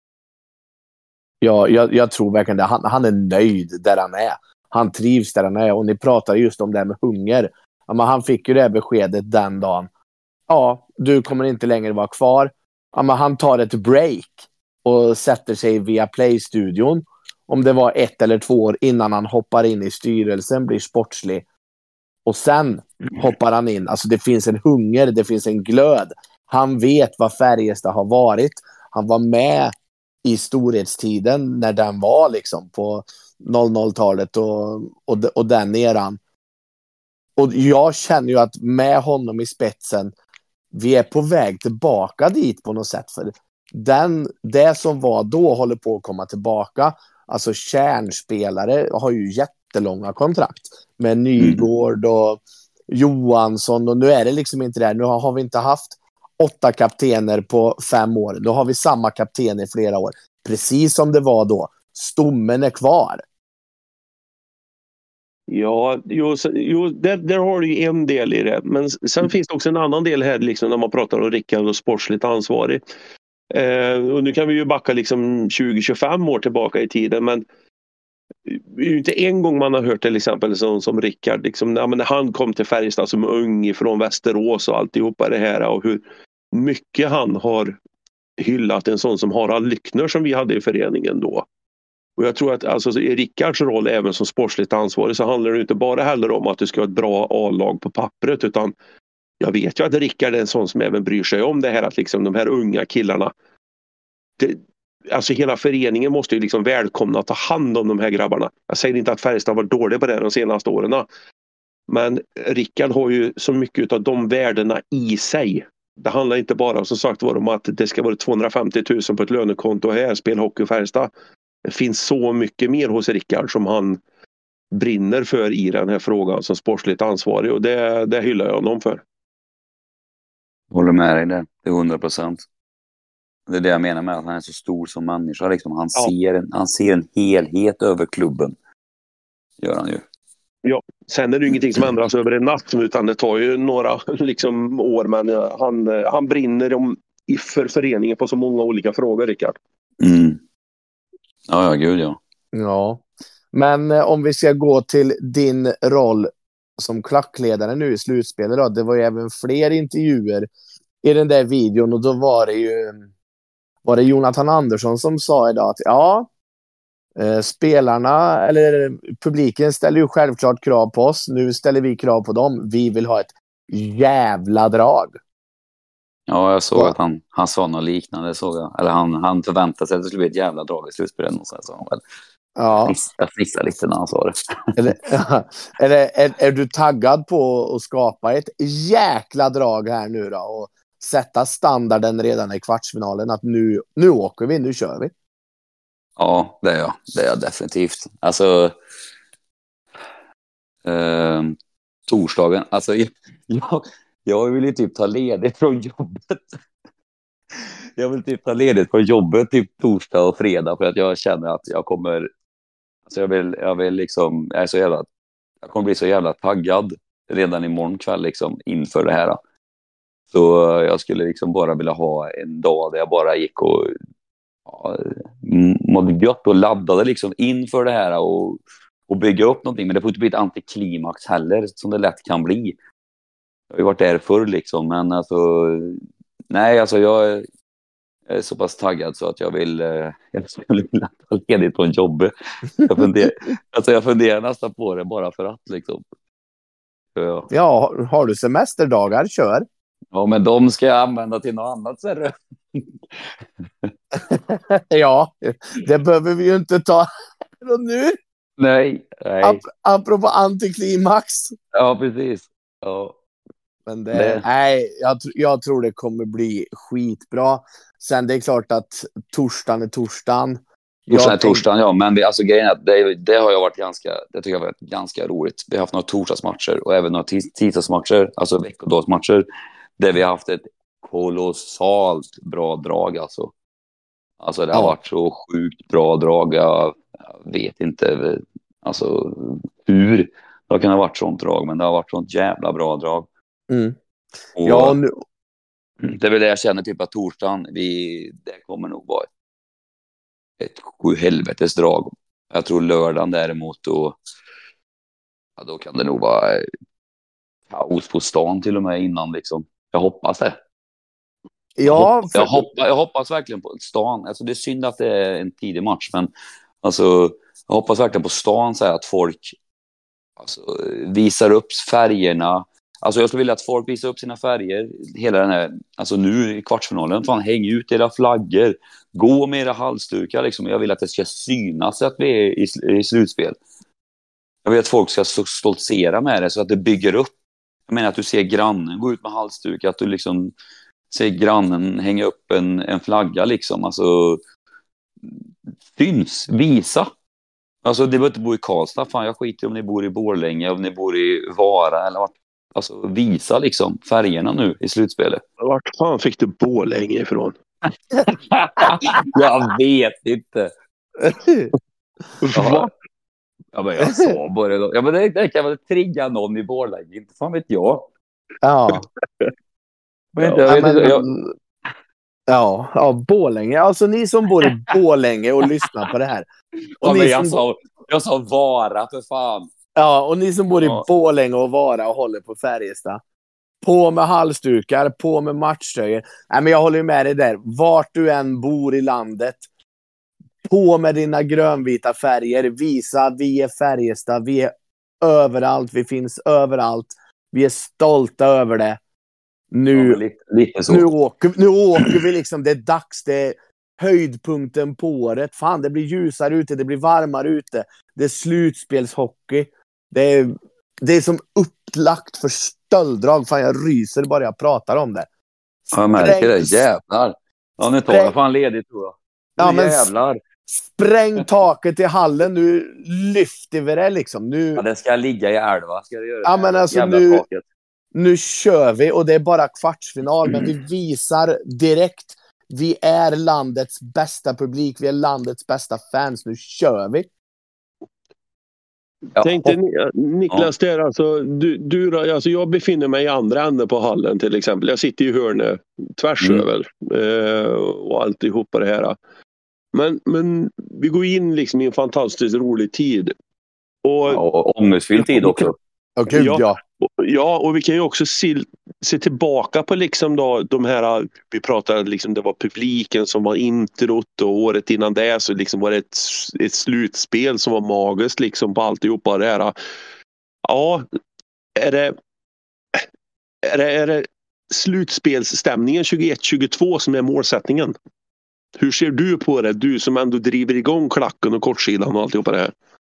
Ja, jag, jag tror verkligen det. Han, han är nöjd där han är. Han trivs där han är. Och ni pratar just om det här med hunger. Ja, men han fick ju det beskedet den dagen. Ja, du kommer inte längre vara kvar. Ja, men han tar ett break och sätter sig via Play-studion. Om det var ett eller två år innan han hoppar in i styrelsen, blir sportslig. Och sen hoppar han in. Alltså det finns en hunger, det finns en glöd. Han vet vad Färjestad har varit. Han var med i storhetstiden när den var liksom på noll noll-talet och, och, och den eran. Och jag känner ju att med honom i spetsen, vi är på väg tillbaka dit på något sätt. För den, det som var då håller på att komma tillbaka. Alltså kärnspelare har ju jättelånga kontrakt med Nygård och Johansson, och nu är det liksom inte det. Nu har vi inte haft åtta kaptener på fem år. Då har vi samma kapten i flera år. Precis som det var då. Stommen är kvar. Ja, jo, jo där, där har du ju en del i det. Men sen finns det också en annan del här liksom, när man pratar om Rickard och sportsligt ansvarig. Eh, och nu kan vi ju backa liksom tjugo till tjugofem år tillbaka i tiden, men det är ju inte en gång man har hört till exempel som, som Rickard liksom, när, när han kom till Färjestad som ung från Västerås och alltihopa det här, och hur mycket han har hyllat en sån som Harald Lyckner som vi hade i föreningen då. Och jag tror att alltså, i Rickards roll även som sportsligt ansvarig så handlar det inte bara heller om att du ska ha ett bra A-lag på pappret, utan jag vet ju att Rickard är en sån som även bryr sig om det här att liksom de här unga killarna, det, alltså hela föreningen måste ju liksom välkomna att ta hand om de här grabbarna. Jag säger inte att Färjestad var dålig på det de senaste åren, men Rickard har ju så mycket av de värdena i sig. Det handlar inte bara som sagt var om att det ska vara tvåhundrafemtio tusen på ett lönekonto här, spelhockey och Färjestad. Det finns så mycket mer hos Rickard som han brinner för i den här frågan som sportsligt ansvarig, och det, det hyllar jag honom för. Håller med dig där, det är hundra procent. Det är det jag menar med att han är så stor som människa. Liksom. Han, ja. ser en, han ser en helhet över klubben. Gör han ju. Ja, sen är det ju ingenting som ändras över en natt, utan det tar ju några liksom, år, men han, han brinner om, för föreningen på så många olika frågor, Rickard. Mm. Ja, ja, gud ja. Ja, men eh, om vi ska gå till din roll som klackledare nu i slutspelet då, det var ju även fler intervjuer i den där videon, och då var det ju var det Jonathan Andersson som sa idag att ja, eh, spelarna eller publiken ställer ju självklart krav på oss, nu ställer vi krav på dem, vi vill ha ett jävla drag. Ja, jag såg ja. att han, han sa något liknande, såg jag. Eller han, han förväntade sig att det skulle bli ett jävla drag i slutspelet. Och så, så väl. Ja. Jag fnissade lite när han sa det. Eller, eller är, är du taggad på att skapa ett jäkla drag här nu då och sätta standarden redan i kvartsfinalen att nu, nu åker vi, nu kör vi? Ja, det är jag. Det är jag definitivt. Alltså eh, torsdagen, alltså jag, jag, jag vill ju typ ta ledigt från jobbet. Jag vill typ ta ledigt från jobbet typ torsdag och fredag, för att jag känner att jag kommer, alltså jag vill, jag vill liksom, jag är så jävla, jag kommer bli så jävla taggad redan imorgon kväll liksom inför det här. Så jag skulle liksom bara vilja ha en dag där jag bara gick och ja, mådde gött och laddade liksom inför det här och, och bygga upp någonting. Men det får inte bli ett antiklimax heller, som det lätt kan bli. Jag har ju varit där förr liksom, men alltså nej, alltså jag är så pass taggad så att jag vill jag skulle vilja ta ledigt på en jobb. Jag funderar, alltså jag funderar nästan på det bara för att liksom. Ja, ja, har du semesterdagar, kör. Ja, men de ska jag använda till något annat, ser du. Ja, det behöver vi ju inte ta och nu. Nej, nej. Ap- apropå antiklimax. Ja, precis. Ja. Men det, Det- nej, jag, tr- jag tror det kommer bli skitbra. Sen det är klart att torsdagen är torsdagen. Torsdagen är Jag tänk- torsdagen, ja. Men vi, alltså, grejen är att det, det har jag varit ganska, det tycker jag har varit ganska roligt. Vi har haft några torsdagsmatcher och även några tis- tisdagsmatcher, alltså veckodagsmatcher, där vi har haft ett kolossalt bra drag. Alltså, alltså det har Ja. varit så sjukt bra drag. Jag, jag vet inte alltså, hur det har kunnat varit sånt drag, men det har varit sånt jävla bra drag. Mm. Och Ja, nu, det är väl det jag känner, typ att torsdagen, vi, det kommer nog vara ett sju helvetes drag. Jag tror lördagen däremot då, ja, då kan det nog vara kaos på stan till och med innan liksom. Jag hoppas det. Jag, ja, hoppas, jag, hoppas, jag hoppas verkligen på stan. Alltså det är synd att det är en tidig match, men alltså, jag hoppas verkligen på stan så här, att folk alltså, visar upp färgerna. Alltså jag skulle vilja att folk visar upp sina färger hela den här, alltså nu i kvartsfinalen, fan häng ut era flaggor, gå med era halsdukar liksom. Jag vill att det ska synas att vi är i, i slutspel. Jag vill att folk ska stoltsera med det så att det bygger upp. Jag menar att du ser grannen gå ut med halsduk, att du liksom ser grannen hänga upp en, en flagga liksom. Alltså syns, visa. Alltså det behöver inte bo i Karlstad, fan jag skiter om ni bor i Borlänge, om ni bor i Vara eller vart. Alltså visa liksom färgerna nu i slutspelet. Vart fan fick du Borlänge ifrån? Jag vet inte. Va? Ja, men jag sa bara ja, men det, det kan väl trigga någon i Borlänge, inte fan vet jag. ja. Men, Ja, jag vet men, inte, jag, ja, ja, Borlänge. Alltså ni som bor i Borlänge och lyssnar på det här. Och ja, ni men jag, som, sa, jag sa Vara för fan. ja, och ni som bor i Ja. Borlänge och Vara och håller på Färjestad. På med halsdukar, på med matchtröjor. Nej, men jag håller ju med dig där. Vart du än bor i landet. På med dina grönvita färger. Visa vi är Färjestad. Vi är överallt. Vi finns överallt. Vi är stolta över det. Nu, Ja, men lite, lite så. nu, åker, nu åker vi liksom. Det är dags. Det är höjdpunkten på året. Fan, det blir ljusare ute. Det blir varmare ute. Det är slutspelshockey. Det är, det är som upplagt för stölddrag. Fan, jag ryser bara jag pratar om det. Ja, jag märker det. Jävlar. Ja, nu tar jag fan ledigt tror jag. Nu Ja, men jävlar. spräng taket i hallen. Nu lyfter vi det liksom. Nu, Ja, det ska ligga i älva. Ska det göra ja, det? men alltså Jävla nu, taket. nu kör vi. Och det är bara kvartsfinal. Men vi visar direkt. Vi är landets bästa publik. Vi är landets bästa fans. Nu kör vi. Ja, Tänkte Niklas där, alltså, du, du, alltså jag befinner mig i andra änden på hallen till exempel. Jag sitter i hörnet tvärs Mm. över eh, och alltihopa det här. Men, men vi går in liksom i en fantastiskt rolig tid. Och, ja, och ångestfylld tid också. Åh gud, Ja. ja. ja, och vi kan ju också se, se tillbaka på liksom då, de här, vi pratade liksom, det var publiken som var introt och året innan det så liksom var det ett, ett slutspel som var magiskt liksom på alltihopa det här. Ja, är det, är det, är det slutspelsstämningen tjugoett tjugotvå som är målsättningen? Hur ser du på det? Du som ändå driver igång klacken och kortsidan och alltihopa det här.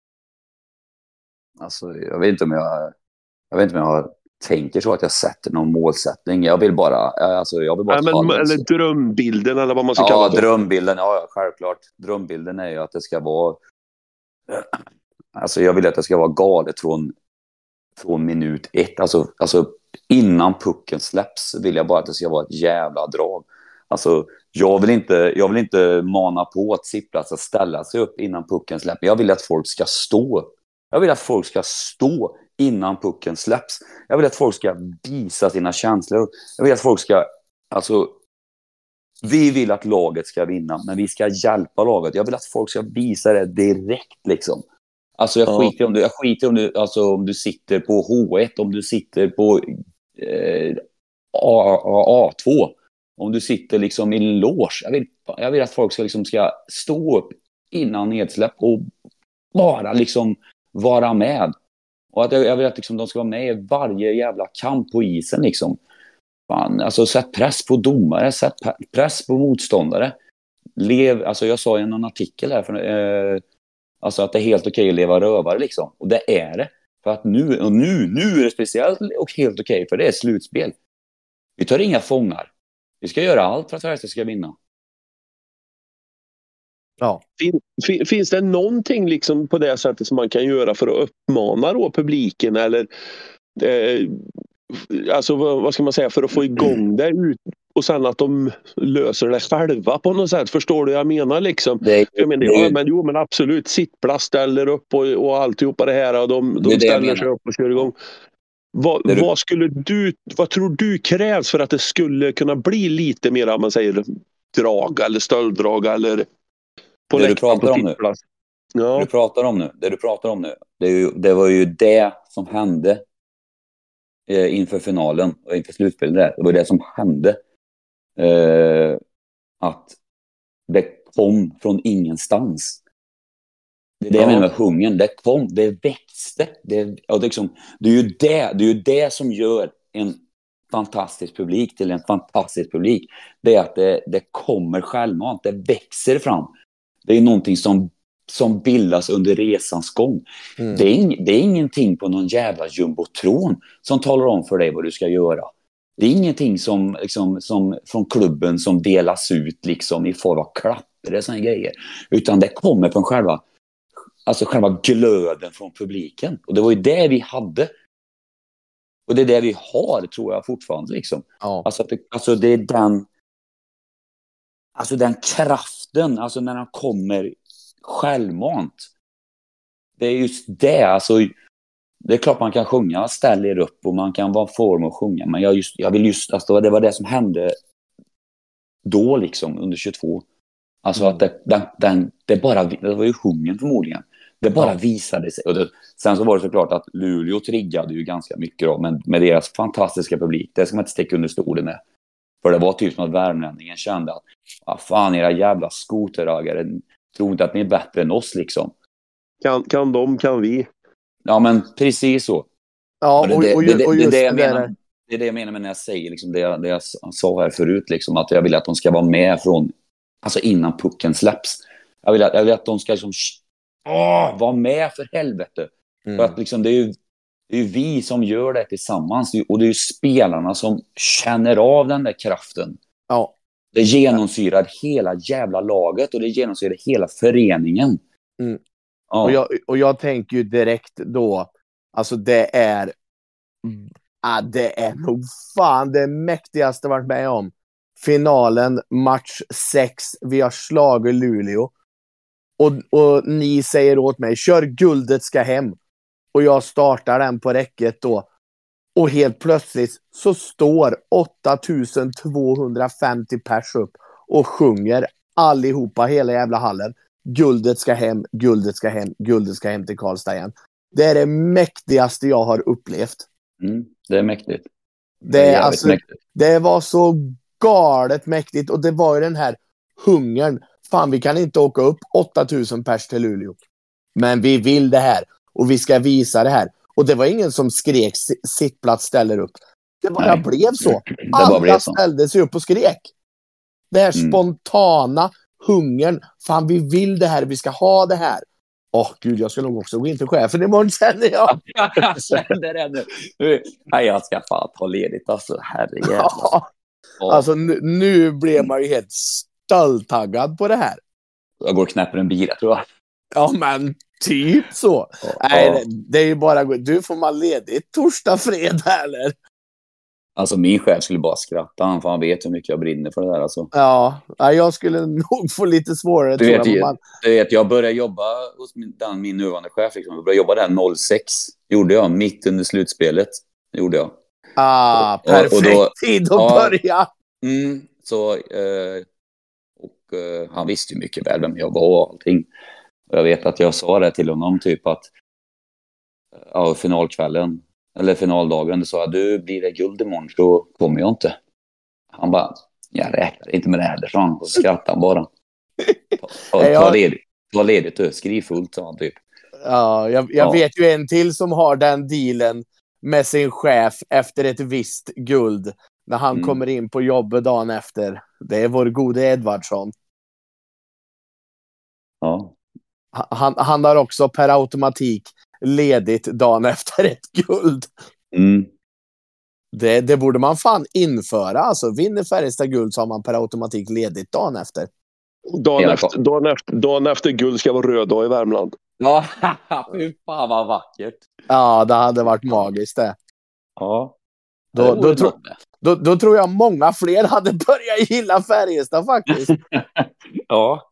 Alltså, jag vet inte om jag, jag vet inte om jag tänker så att jag sätter någon målsättning. Jag vill bara, alltså, jag vill bara Ja, men, ta eller drömbilden eller vad man ska kalla ja, det. drömbilden, ja, självklart. Drömbilden är ju att det ska vara, alltså jag vill att det ska vara galet från, från minut ett. Alltså, alltså innan pucken släpps vill jag bara att det ska vara ett jävla drag. Alltså, jag vill inte, jag vill inte mana på att Sippla ska ställa sig upp innan pucken släpps. Jag vill att folk ska stå. Jag vill att folk ska stå innan pucken släpps. Jag vill att folk ska visa sina känslor. Jag vill att folk ska, alltså, vi vill att laget ska vinna, men vi ska hjälpa laget. Jag vill att folk ska visa det direkt liksom. Alltså jag Ja. skiter om du, jag skiter om du, alltså om du sitter på H ett, om du sitter på eh, A, A, A2, om du sitter liksom i en loge. Jag vill, jag vill att folk ska liksom ska stå upp innan nedsläpp och bara liksom vara med. Och att jag, jag vill att liksom de ska vara med i varje jävla kamp på isen liksom. Fan, alltså sätt press på domare, sätt press på motståndare. lev, alltså jag sa i en artikel här för, eh, alltså att det är helt okej att leva rövare liksom. Och det är det. För att nu, och nu, nu är det speciellt och helt okej, för det är slutspel. Vi tar inga fångar. Vi ska göra allt för att Färjestad ska vinna. Ja. Fin, fin, finns det någonting liksom på det sättet som man kan göra för att uppmana då publiken eller eh, alltså vad, vad ska man säga, för att få igång det ut och sen att de löser det själva på något sätt, förstår du jag menar liksom? Det är, jag menar, det är, ja, men, jo men absolut, sittplats ställer upp och, och alltihopa det här och de, de ställer sig upp och kör igång. Vad, du... vad skulle du, vad tror du krävs för att det skulle kunna bli lite mer, om man säger drag eller stölddrag eller på det du pratar om nu. Ja. Det du pratar om nu, det du pratar om nu. Det, är ju, det var ju det som hände eh, inför finalen och inför slutspelet där. Det var det som hände. Eh, att det kom från ingenstans. Det är det jag menar med hungern. Det kom, det växte. Det, och liksom, det, är ju det, det är ju det som gör en fantastisk publik till en fantastisk publik. Det är att det, det kommer självmant. Det växer fram. Det är någonting som, som bildas under resans gång. Mm. Det, är ing, det är ingenting på någon jävla jumbotron som talar om för dig vad du ska göra. Det är ingenting som, liksom, som från klubben som delas ut liksom, i form av klappar och såna grejer. Utan det kommer från själva, alltså själva glöden från publiken. Och det var ju det vi hade. Och det är det vi har, tror jag fortfarande. Liksom. Ja. Alltså, att det, alltså det är den... Alltså den kraften, alltså när den kommer självmant. Det är just det, alltså det är klart man kan sjunga, ställa er upp och man kan vara form att sjunga, men jag, just, jag vill just, alltså det var det som hände då liksom under tjugotvå. Alltså mm. att det, den, den, det bara, det var ju hungern förmodligen. Det bara ja. visade sig. Och det, sen så var det såklart att Luleå triggade ju ganska mycket då, men med deras fantastiska publik, det ska man inte sticka under stolen med. För det var typ som att värmlänningen kände att vad fan, era jävla skoterragare, tror inte att ni är bättre än oss liksom. Kan, kan de, kan vi. Ja, men precis så. Ja, och, det, och, det, det, och det, just det, jag det menar, där. det är det jag menar med när jag säger liksom det, jag, det jag sa här förut, liksom, att jag vill att de ska vara med från, alltså innan pucken släpps. Jag vill att, jag vill att de ska liksom, åh, vara med för helvete. Mm. För att liksom, det är ju det är ju vi som gör det tillsammans. Och det är ju spelarna som känner av den där kraften. Ja. Det genomsyrar hela jävla laget. Och det genomsyrar hela föreningen. Mm. Ja. Och, jag, och jag tänker ju direkt då. Alltså det är. Ah, det är nog fan det mäktigaste jag varit med om. Finalen, match sex. Vi har slagit Luleå. Och, och ni säger åt mig, kör guldet ska hem. Och jag startar den på räcket då. Och helt plötsligt så står åtta tusen tvåhundrafemtio pers upp och sjunger allihopa, hela jävla hallen. Guldet ska hem, guldet ska hem, guldet ska hem till Karlstad igen. Det är det mäktigaste jag har upplevt. Mm, det är mäktigt. Det, det, är alltså, mäktigt. Det var så galet mäktigt. Och det var ju den här hungern. Fan, vi kan inte åka upp åtta tusen pers till Luleå. Men vi vill det här. Och vi ska visa det här. Och det var ingen som skrek sittplats ställer upp. Det bara Nej. blev så. Alla blev så. ställde sig upp och skrek. Det här mm. spontana hungern. Fan, vi vill det här. Vi ska ha det här. Åh, oh, gud, jag ska nog också gå in till chefen imorgon, känner jag. Jag känner det nu. Nej, jag ska fan ta ledigt. Alltså, herregud. Ja. Alltså, nu, nu blev man ju helt stöldtaggad på det här. Jag går och knäpper en bira, tror jag. Ja, men typ så. Ja. Nej, det, det är ju bara... Du får man ledigt torsdag, fredag, eller? Alltså, min chef skulle bara skratta. Han, för han vet hur mycket jag brinner för det där. Alltså. Ja, jag skulle nog få lite svårare. Du vet, jag, jag, man... du vet, jag började jobba hos min, den, min nuvarande chef. Liksom. Jag började jobba där noll sex. Gjorde jag, mitt under slutspelet. Gjorde jag. Ah, och, perfekt och då, tid att ja, börja. Mm, så... Eh, och eh, han visste ju mycket väl vem jag var och allting. Och jag vet att jag sa det till honom typ att ja, finalkvällen eller finaldagen, så sa du, blir det guld imorgon så kommer jag inte. Han bara, jag räknar inte med det heller, så han skrattade han bara. Ta, ta, ta ledigt, ta ledigt du, skriv fullt, sa han typ. Ja, jag, jag ja. vet ju en till som har den dealen med sin chef efter ett visst guld. När han mm. kommer in på jobbet dagen efter. Det är vår gode Edvardsson. Ja. Han, han har också per automatik ledigt dagen efter ett guld. Mm. Det, det borde man fan införa. Alltså, vinner Färjestad guld så har man per automatik ledigt dagen efter. Dagen efter, dagen, efter, dagen efter guld ska vara röd dag i Värmland. Ja, fy fan vad vackert. Ja, det hade varit magiskt det. Ja. Då, då, tro, då, då tror jag många fler hade börjat gilla Färjestad faktiskt. Ja.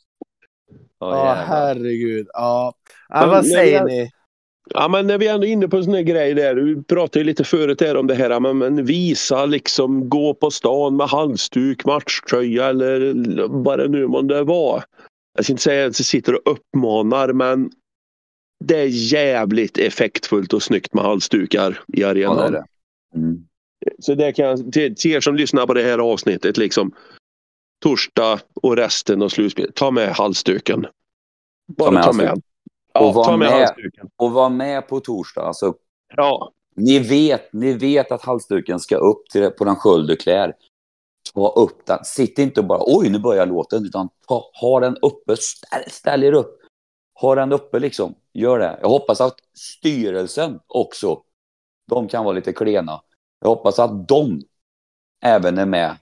Ja, oh, herregud. Ja, ja vad säger är, ni? Ja, men när vi är ändå inne på en sån här grej där. Du pratade ju lite förut där om det här. Men, men visa liksom, gå på stan med halsduk, matchtröja eller vad det nu månde vara. Jag ska inte säga att jag sitter och uppmanar, men det är jävligt effektfullt och snyggt med halsdukar i arenor. Ja, det är det. Mm. Så det kan jag, till, till er som lyssnar på det här avsnittet, liksom torsdag och resten av slutspel, ta med halsduken. Bara ta med. Ta med. Ja, och var ta med, med halsduken. Och var med på torsdag. Alltså, ja. ni, vet, ni vet att halsduken ska upp till, på den sköld du klär. Ta upp den. Sitt inte och bara, oj nu börjar låten. Utan ta, ha den uppe. Ställ, ställ er upp. Ha den uppe liksom. Gör det. Jag hoppas att styrelsen också, de kan vara lite klena. Jag hoppas att de även är med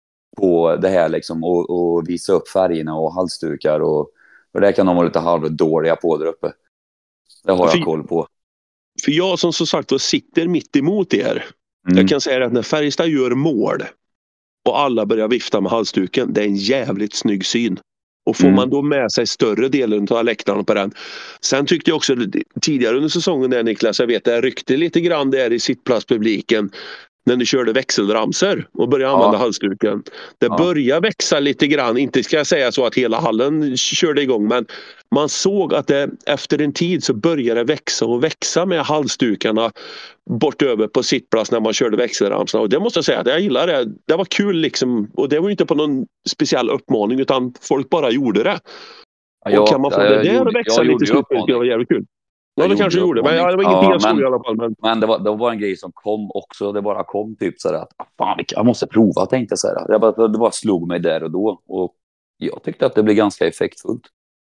på det här liksom. Och, och visa upp färgerna och halsdukar och för det kan de vara lite halvdåliga på där uppe. Det har jag för, koll på. För jag som så sagt då sitter mitt emot er. Mm. Jag kan säga att när Färjestad gör mål och alla börjar vifta med halsduken, det är en jävligt snygg syn. Och får mm. man då med sig större delen av läktaren på den. Sen tyckte jag också tidigare under säsongen där, Niklas, jag vet det ryckte lite grann där i sittplatspubliken när ni körde växelramser och började använda ja. halsduken. Det ja. börjar växa lite grann. Inte ska jag säga så att hela hallen körde igång, men man såg att det efter en tid så började det växa och växa med halsdukarna bort över på sittplats när man körde växelramserna. Och det måste jag säga att jag gillar det. Det var kul liksom. Och det var ju inte på någon speciell uppmaning utan folk bara gjorde det. Ja, och kan man få jag, det där gjorde, att växa lite så det var jävligt kul. Ja, det kanske gjorde, men det var ingenting ja, jag såg men, i alla fall. Men, men det, var, det var en grej som kom också, det bara kom typ sådär att fan, jag måste prova, tänkte jag sådär. Jag bara, det bara slog mig där och då och jag tyckte att det blev ganska effektfullt.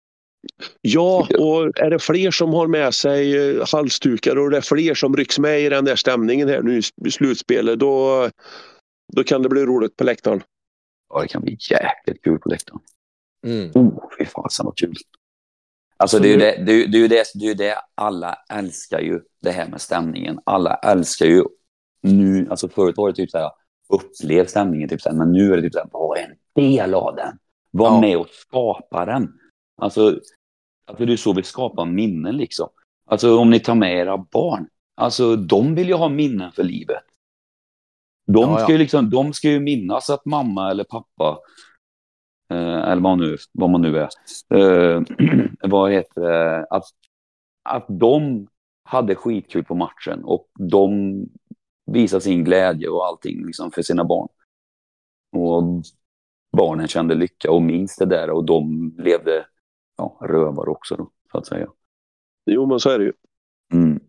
Ja, och är det fler som har med sig halsdukar och det är fler som rycks med i den där stämningen här nu i slutspelet, då, då kan det bli roligt på läktaren. Ja, det kan bli jäkligt kul på läktaren. Mm. Oh, fy fasen vad kul. Alltså det är, ju det, det, är, det, är ju det, det är ju det alla älskar ju, det här med stämningen. Alla älskar ju nu, alltså förut var det typ såhär, upplev stämningen typ såhär, men nu är det typ såhär, var en del av den. Var ja. med och skapa den. Alltså, alltså det är så vi skapar minnen liksom. Alltså om ni tar med era barn, alltså de vill ju ha minnen för livet. De, ja, ja. Ska, ju liksom, de ska ju minnas att mamma eller pappa Eh, eller vad, nu, vad man nu är eh, vad heter det att, att de hade skitkul på matchen och de visade sin glädje och allting liksom för sina barn och barnen kände lycka och minns det där och de levde ja, rövar också då, så att säga. Jo, men så är det ju. Mm.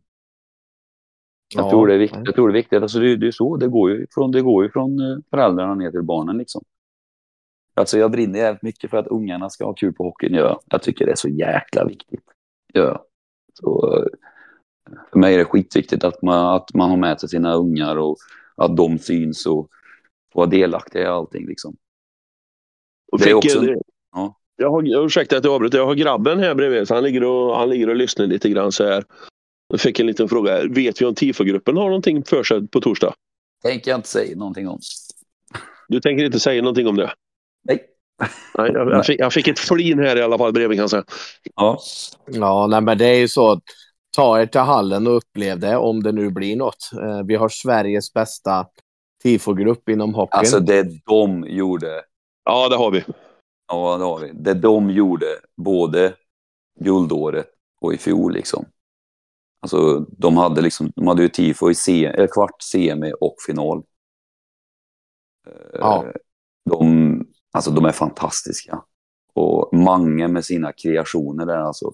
Jag, ja, tror det är viktigt, jag tror det är viktigt alltså det, det är så, det går ju från, det går ju från föräldrarna ner till barnen liksom. Alltså jag brinner jävligt mycket för att ungarna ska ha kul på hockeyn. Ja, jag tycker det är så jäkla viktigt. Ja. Så, för mig är det skitviktigt att man, att man har med sig sina ungar och att de syns och vara delaktiga i allting. Liksom. Och det är också... Ja. Jag har, ursäkta att jag avbryter. Jag har grabben här bredvid så han ligger och, han ligger och lyssnar lite grann så här. Jag fick en liten fråga. Vet vi om Tifo-gruppen har någonting för sig på torsdag? Tänker jag inte säga någonting om. Du tänker inte säga någonting om det? Nej. Nej, jag, jag, fick, jag fick ett flin här i alla fall bredvid kan jag säga. Ja, ja nej, men det är ju så. Ta er till hallen och upplev det om det nu blir något. Eh, vi har Sveriges bästa tifogrupp inom hockeyn. Alltså det de gjorde. Ja, det har vi. Ja, det har vi. Det de gjorde både guldåret och i fjol liksom. Alltså de hade liksom de hade ju tifo i C, kvart, semi och final. Ja. De Alltså de är fantastiska. Och Mange med sina kreationer där alltså.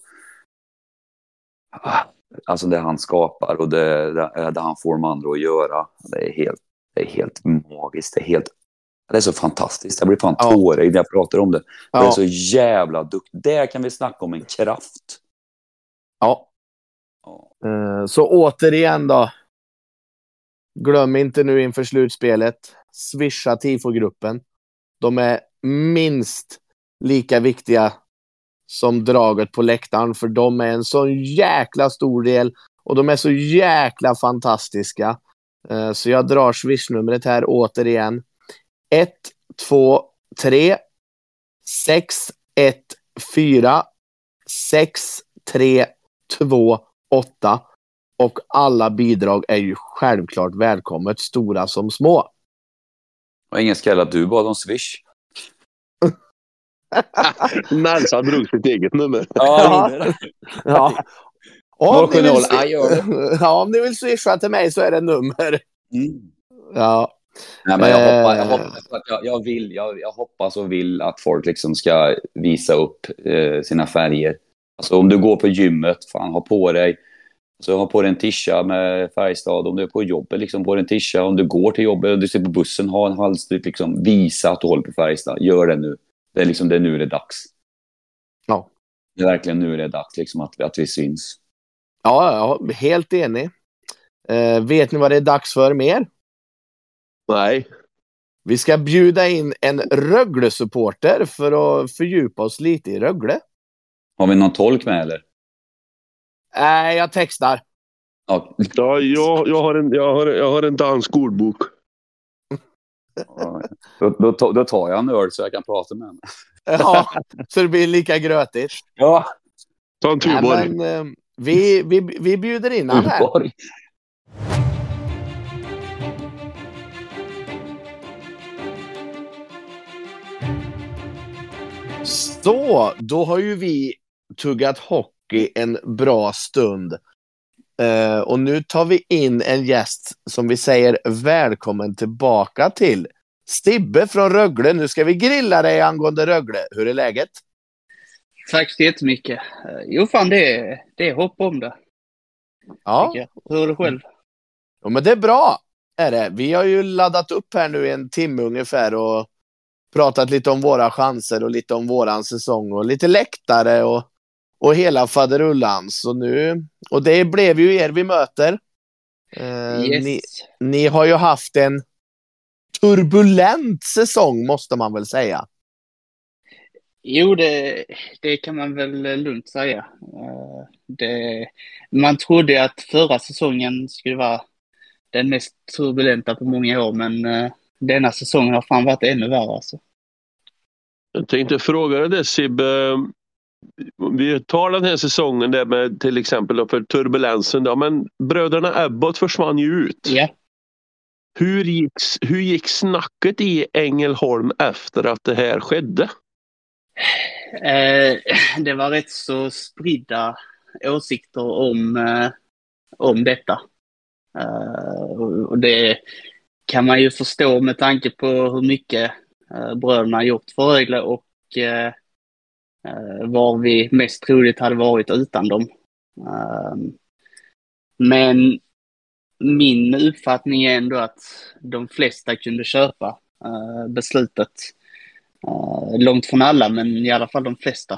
Alltså det han skapar och det, det, det han får de andra att göra. Det är helt, det är helt magiskt. Det är helt Det är så fantastiskt. Jag blir fan Ja. tårig när jag pratar om det. Ja. Det är så jävla duktigt. Där kan vi snacka om en kraft. Ja. Ja. Eh, Så återigen då. Glöm inte nu inför slutspelet. Swisha tifogruppen. De är minst lika viktiga som draget på läktaren. För de är en så jäkla stor del. Och de är så jäkla fantastiska. Eh, Så jag drar swishnumret här återigen. ett, två, tre, sex, ett, fyra, sex, tre, två, åtta. Och alla bidrag är ju självklart välkommet, stora som små. Och ingen skräll att du bad om Swish. Nalsa drog sitt eget nummer. Ja, Ja. Om noll ni, sju vill, noll, ja, gör det. ja, om ni vill swisha till mig så är det nummer. Mm. Ja. Nej, men jag, hoppas, jag, Eh. hoppas att jag, jag, vill, jag, jag hoppas och vill att folk liksom ska visa upp eh, sina färger. Alltså om du går på gymmet, fan ha på dig. Så ha på dig en tisha med Färjestad. Om du är på jobbet, liksom på dig en tisha. Om du går till jobbet och du sitter på bussen, ha en halsduk, liksom visa att du håller på Färjestad. Gör det nu. Det är liksom det är nu det är dags. Ja. Det är verkligen nu det är dags liksom att, att vi syns. Ja, ja, helt enig. Eh, vet ni vad det är dags för mer? Nej. Vi ska bjuda in en Rögle-supporter för att fördjupa oss lite i Rögle. Har vi någon tolk med eller? Nej, jag textar. Ja. Ja, jag, jag, har en, jag, har, jag har en dansk ordbok. Då, då, då tar jag en öl så jag kan prata med henne. Ja, så det blir lika grötigt. Ja. Ta en Nej, Tuborg. men, eh, vi, vi, vi bjuder in han här. Tuborg. Så, då har ju vi tuggat hockey en bra stund. Eh, och nu tar vi in en gäst som vi säger välkommen tillbaka till. Stibbe från Rögle. Nu ska vi grilla dig angående Rögle. Hur är läget? Tack så jättemycket. Eh, Jo fan, det är, det är hopp om det. Ja, tycker jag. Hur är det själv? ja men det är bra. Är det. Vi har ju laddat upp här nu en timme ungefär och pratat lite om våra chanser och lite om våran säsong och lite läktare och, och hela faderullan. Så nu, och det blev ju er vi möter. Eh, Yes. ni, ni har ju haft en turbulent säsong måste man väl säga. Jo, det, det kan man väl lugnt säga. Eh, Det, man trodde att förra säsongen skulle vara den mest turbulenta på många år, men eh, denna säsongen har fan varit ännu värre alltså. Jag tänkte fråga dig det, Sibbe. Vi tar den här säsongen där med till exempel då för turbulensen. Ja, men bröderna Abbott försvann ju ut. Ja. Hur gick, hur gick snacket i Ängelholm efter att det här skedde? Eh, det var rätt så spridda åsikter om, eh, om detta. Eh, och det kan man ju förstå med tanke på hur mycket eh, bröderna har gjort för Rögle och eh, eh, var vi mest troligt hade varit utan dem. Eh, men min uppfattning är ändå att de flesta kunde köpa eh, beslutet. Uh, långt från alla, men i alla fall de flesta.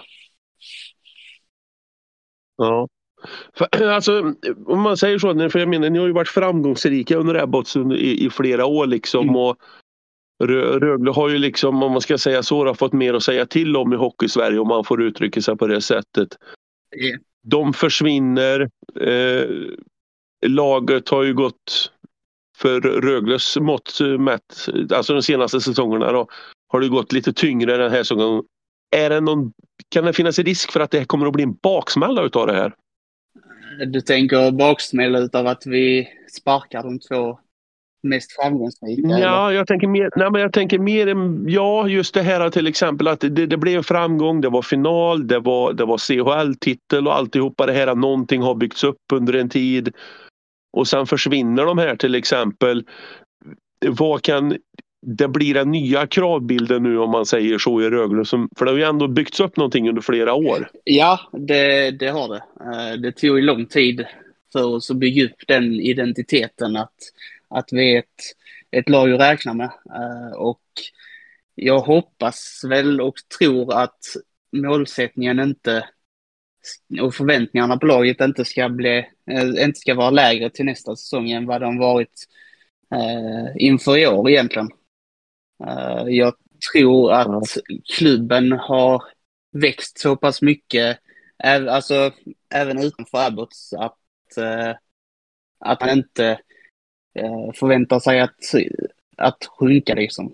Ja. För, alltså, om man säger så, för jag menar, ni har ju varit framgångsrika under Abbots i, i flera år liksom Mm. och Rö- Rögle har ju liksom, om man ska säga så, har fått mer att säga till om i hockey-Sverige om man får uttrycka sig på det sättet. Yeah. De försvinner. Eh, laget har ju gått för Rögles mått mätt, alltså de senaste säsongerna då, har det gått lite tyngre den här säsongen. Är det någon, kan det finnas en risk för att det kommer att bli en baksmälla utav det här? Du tänker baksmälla utav att vi sparkar de två mest framgångsrika? eller? Ja, jag tänker mer, nej, men jag tänker mer, ja, just det här till exempel att det, det blev en framgång, det var final, det var, det var C H L-titel och alltihopa det här, att någonting har byggts upp under en tid och sen försvinner de här till exempel. Vad kan, det blir den nya kravbilden nu om man säger så i Rögle, som, för det har ju ändå byggts upp någonting under flera år. Ja, det, det har det. Eh, Det tog ju lång tid för oss att bygga upp den identiteten att, att vi är ett, ett lag att räkna med. Och jag hoppas väl och tror att målsättningen inte och förväntningarna på laget inte ska bli inte ska vara lägre till nästa säsong än vad de varit eh, inför i år egentligen. Eh, jag tror att klubben har växt så pass mycket, äv, alltså även utanför Abbots, att eh, att man inte eh, förväntar sig att att sjunka liksom.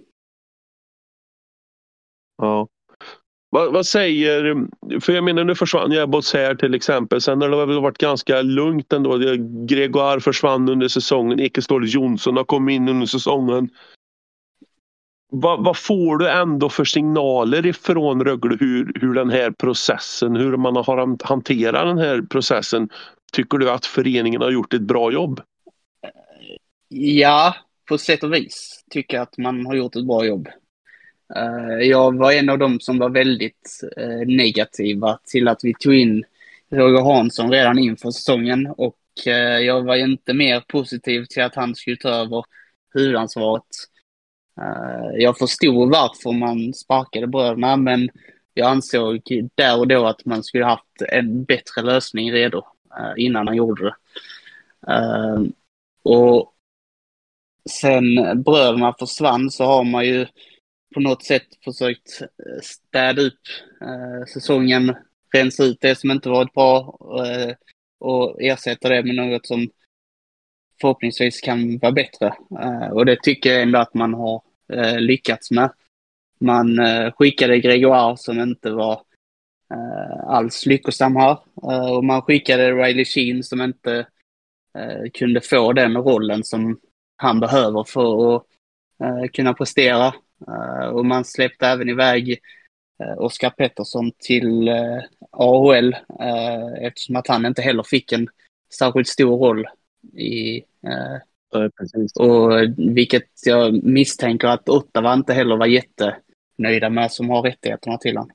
Ja. Vad, vad säger, för jag menar nu försvann ju Abbots här till exempel, sen har det väl varit ganska lugnt ändå. Gregoire försvann under säsongen, Ekeståhl Jonsson har kommit in under säsongen. Vad, vad får du ändå för signaler ifrån Rögle hur, hur den här processen, hur man har hanterat den här processen? Tycker du att föreningen har gjort ett bra jobb? Ja, på sätt och vis tycker jag att man har gjort ett bra jobb. Jag var en av dem som var väldigt negativa till att vi tog in Roger Hansson redan inför säsongen, och jag var inte mer positiv till att han skulle ta över huvudansvaret. Jag förstod varför man sparkade bröderna, men jag ansåg där och då att man skulle haft en bättre lösning redo innan han gjorde det. Och sen bröderna försvann så har man ju på något sätt försökt städa upp eh, säsongen, rensa ut det som inte varit bra eh, och ersätta det med något som förhoppningsvis kan vara bättre. Eh, och det tycker jag ändå att man har eh, lyckats med. Man eh, skickade Gregoire som inte var eh, alls lyckosam här. Eh, och man skickade Riley Sheen som inte eh, kunde få den rollen som han behöver för att eh, kunna prestera. Uh, och man släppte även iväg uh, Oskar Pettersson till uh, A H L uh, eftersom att han inte heller fick en särskilt stor roll i uh, ja, precis. Och vilket jag misstänker att Ottawa inte heller var jättenöjda med, som har rättigheterna till honom.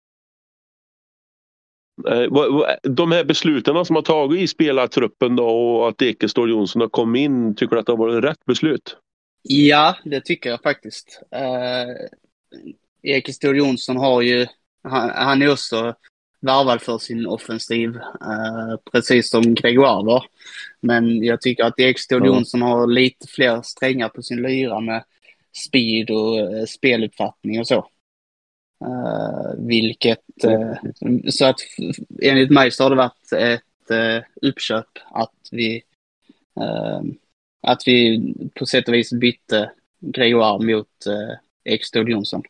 De här besluten som har tagit i spelartruppen då, och att Ekeståhl Jonsson har kommit in, tycker du att det har varit rätt beslut? Ja, det tycker jag faktiskt. Eh, Ekeståhl Jonsson har ju, han, han är också värvad för sin offensiv, eh, precis som Gregoire var. Men jag tycker att Ekeståhl ja. Jonsson har lite fler strängar på sin lyra med speed och eh, speluppfattning och så. Eh, vilket, eh, så att enligt mig så har det varit ett eh, uppköp att vi eh, att vi på sätt och vis bytte Gregoire mot eh, Ekeståhl Jonsson.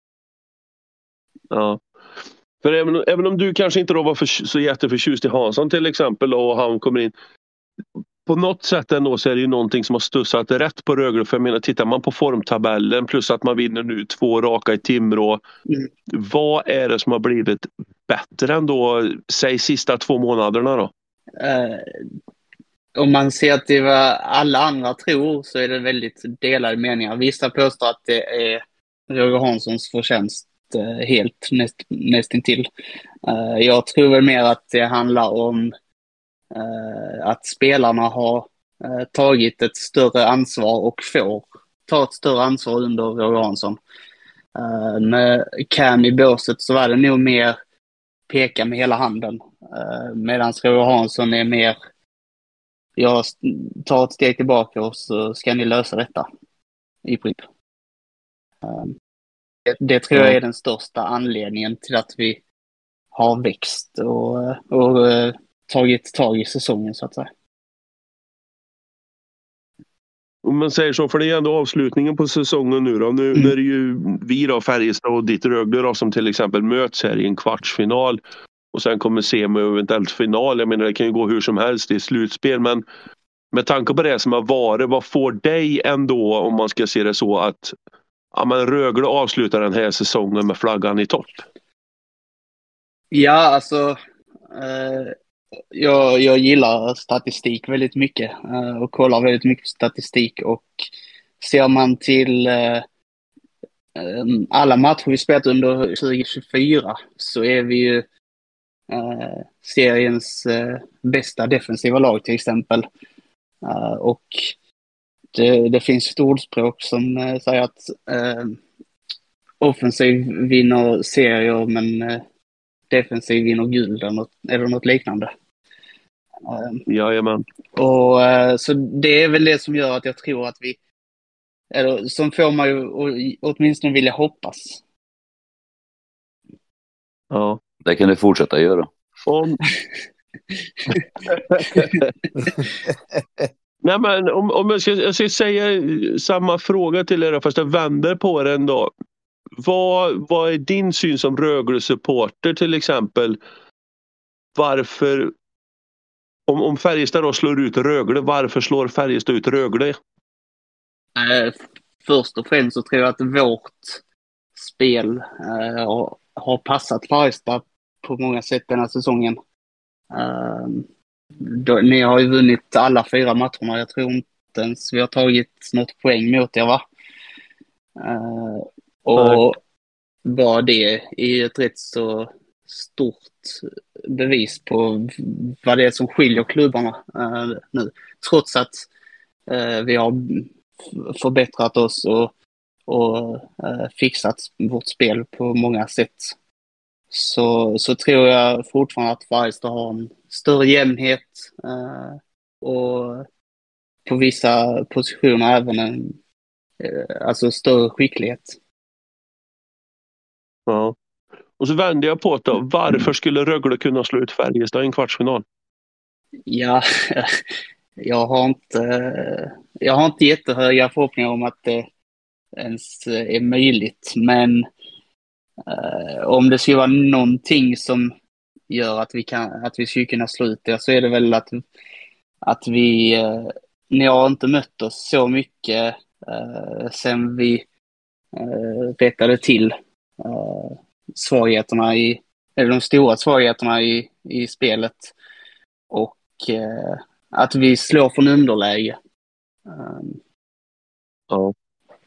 Ja. För även, även om du kanske inte då var för, så jätteförtjust i Hansson till exempel och han kommer in, på något sätt ändå så är det ju någonting som har stussat rätt på Rögle. För jag menar, tittar man på formtabellen plus att man vinner nu två raka i Timrå. Mm. Vad är det som har blivit bättre ändå, säg sista två månaderna då? Uh, om man ser att det var alla andra tror, så är det väldigt delade meningar. Vissa påstår att det är Roger Hanssons förtjänst uh, helt näst, nästintill. Uh, jag tror väl mer att det handlar om Uh, att spelarna har uh, tagit ett större ansvar och får ta ett större ansvar under Roger Hansson. Uh, med Cam i båset så var det nog mer peka med hela handen. Uh, Medan Roger Hansson är mer, jag tar ett steg tillbaka och så ska ni lösa detta i princip. Uh, det, det tror jag är den största anledningen till att vi har växt och, och uh, tagit tag i säsongen så att säga. Om man säger så, för det är ändå avslutningen på säsongen nu då. Nu mm. är det ju vi då, Färjestad och ditt Rögle då, som till exempel möts här i en kvartsfinal. Och sen kommer semi och eventuellt final. Jag menar, det kan ju gå hur som helst i slutspel. Men med tanke på det som har varit, vad får dig ändå, om man ska se det så, att ja, men Rögle avslutar den här säsongen med flaggan i topp? Ja, alltså... Eh... Jag, jag gillar statistik väldigt mycket uh, och kollar väldigt mycket statistik, och ser man till uh, um, alla matcher vi spelat under tjugo tjugofyra så är vi ju uh, seriens uh, bästa defensiva lag till exempel. Uh, och det, det finns ett ordspråk som eh, säger att eh, offensiv vinner serier men eh, defensiv vinner guld eller något, eller något liknande. Eh, Jajamän. och eh, så det är väl det som gör att jag tror att vi, eller som får man ju åtminstone vilja hoppas. Ja. Det kan du fortsätta göra. Om... Nej, men om, om jag, ska, jag ska säga samma fråga till er fast jag vänder på den då. Vad, vad är din syn som Rögle-supporter till exempel? Varför, om, om Färjestad då slår ut Rögle, varför slår Färjestad ut Rögle? Eh, först och främst så tror jag att vårt spel eh, har passat Färjestad på många sätt den här säsongen. Uh, då, ni har ju vunnit alla fyra matcherna. Jag tror inte ens vi har tagit något poäng mot er, va? Uh, och var det är ett rätt så stort bevis på vad det är som skiljer klubbarna uh, nu. Trots att uh, vi har förbättrat oss och, och uh, fixat vårt spel på många sätt. Så, så tror jag fortfarande att Färjestad har en större jämnhet eh, och på vissa positioner även en eh, alltså större skicklighet. Ja. Och så vänder jag på det. Varför skulle Rögle kunna slå ut Färjestad i en kvartsfinal? Ja, jag har inte jag har inte jättehöga förhoppningar om att det ens är möjligt, men Uh, om det skulle vara någonting som gör att vi kan att vi skulle kunna slå ut det, så är det väl att, att vi uh, ni har inte mött oss så mycket uh, sen vi uh, rättade till uh, svagheterna i eller de stora svagheterna i, i spelet och uh, att vi slår från underläge. Uh, ja.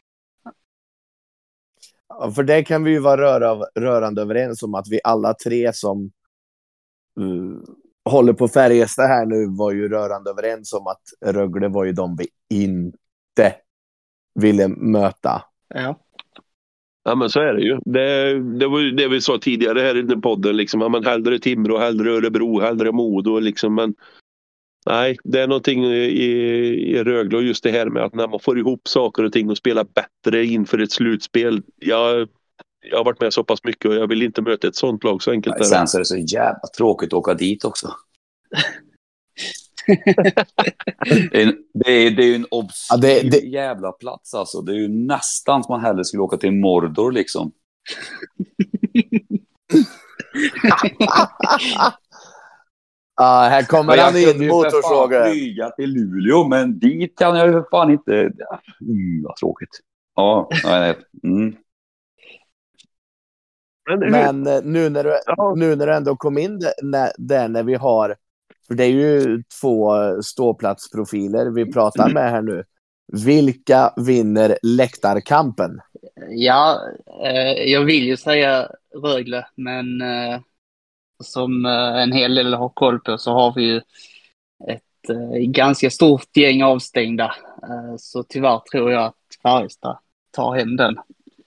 För det kan vi ju vara röra, rörande överens om att vi alla tre som uh, håller på Färjestad här nu var ju rörande överens om att Rögle var ju de vi inte ville möta. Ja. Ja, men så är det ju. Det, det var ju det vi sa tidigare här i den podden. Liksom, ja, men hellre Timrå, hellre Örebro, hellre Modo. Liksom, men nej, det är någonting i, i Rögle och just det här med att när man får ihop saker och ting och spela bättre inför ett slutspel. Jag, jag har varit med så pass mycket och jag vill inte möta ett sånt lag så enkelt. Nej, sen så är det så jävla tråkigt att åka dit också. det, är, det, är, det är ju en obskyr ja, det, det... jävla plats alltså. Det är ju nästan som man hellre skulle åka till Mordor liksom. Ja, uh, här kommer han in, motorsågar. Jag kan flyga till Luleå, men dit kan jag ju fan inte. Mm, vad tråkigt. Ja, nej, mm. Men nu när, du, nu när du ändå kom in där, där när vi har, för det är ju två ståplatsprofiler vi pratar med här nu. Vilka vinner läktarkampen? Ja, eh, jag vill ju säga Rögle, men eh, som eh, en hel del har koll på så har vi ju ett eh, ganska stort gäng avstängda. Eh, så tyvärr tror jag att Färjestad tar hem den.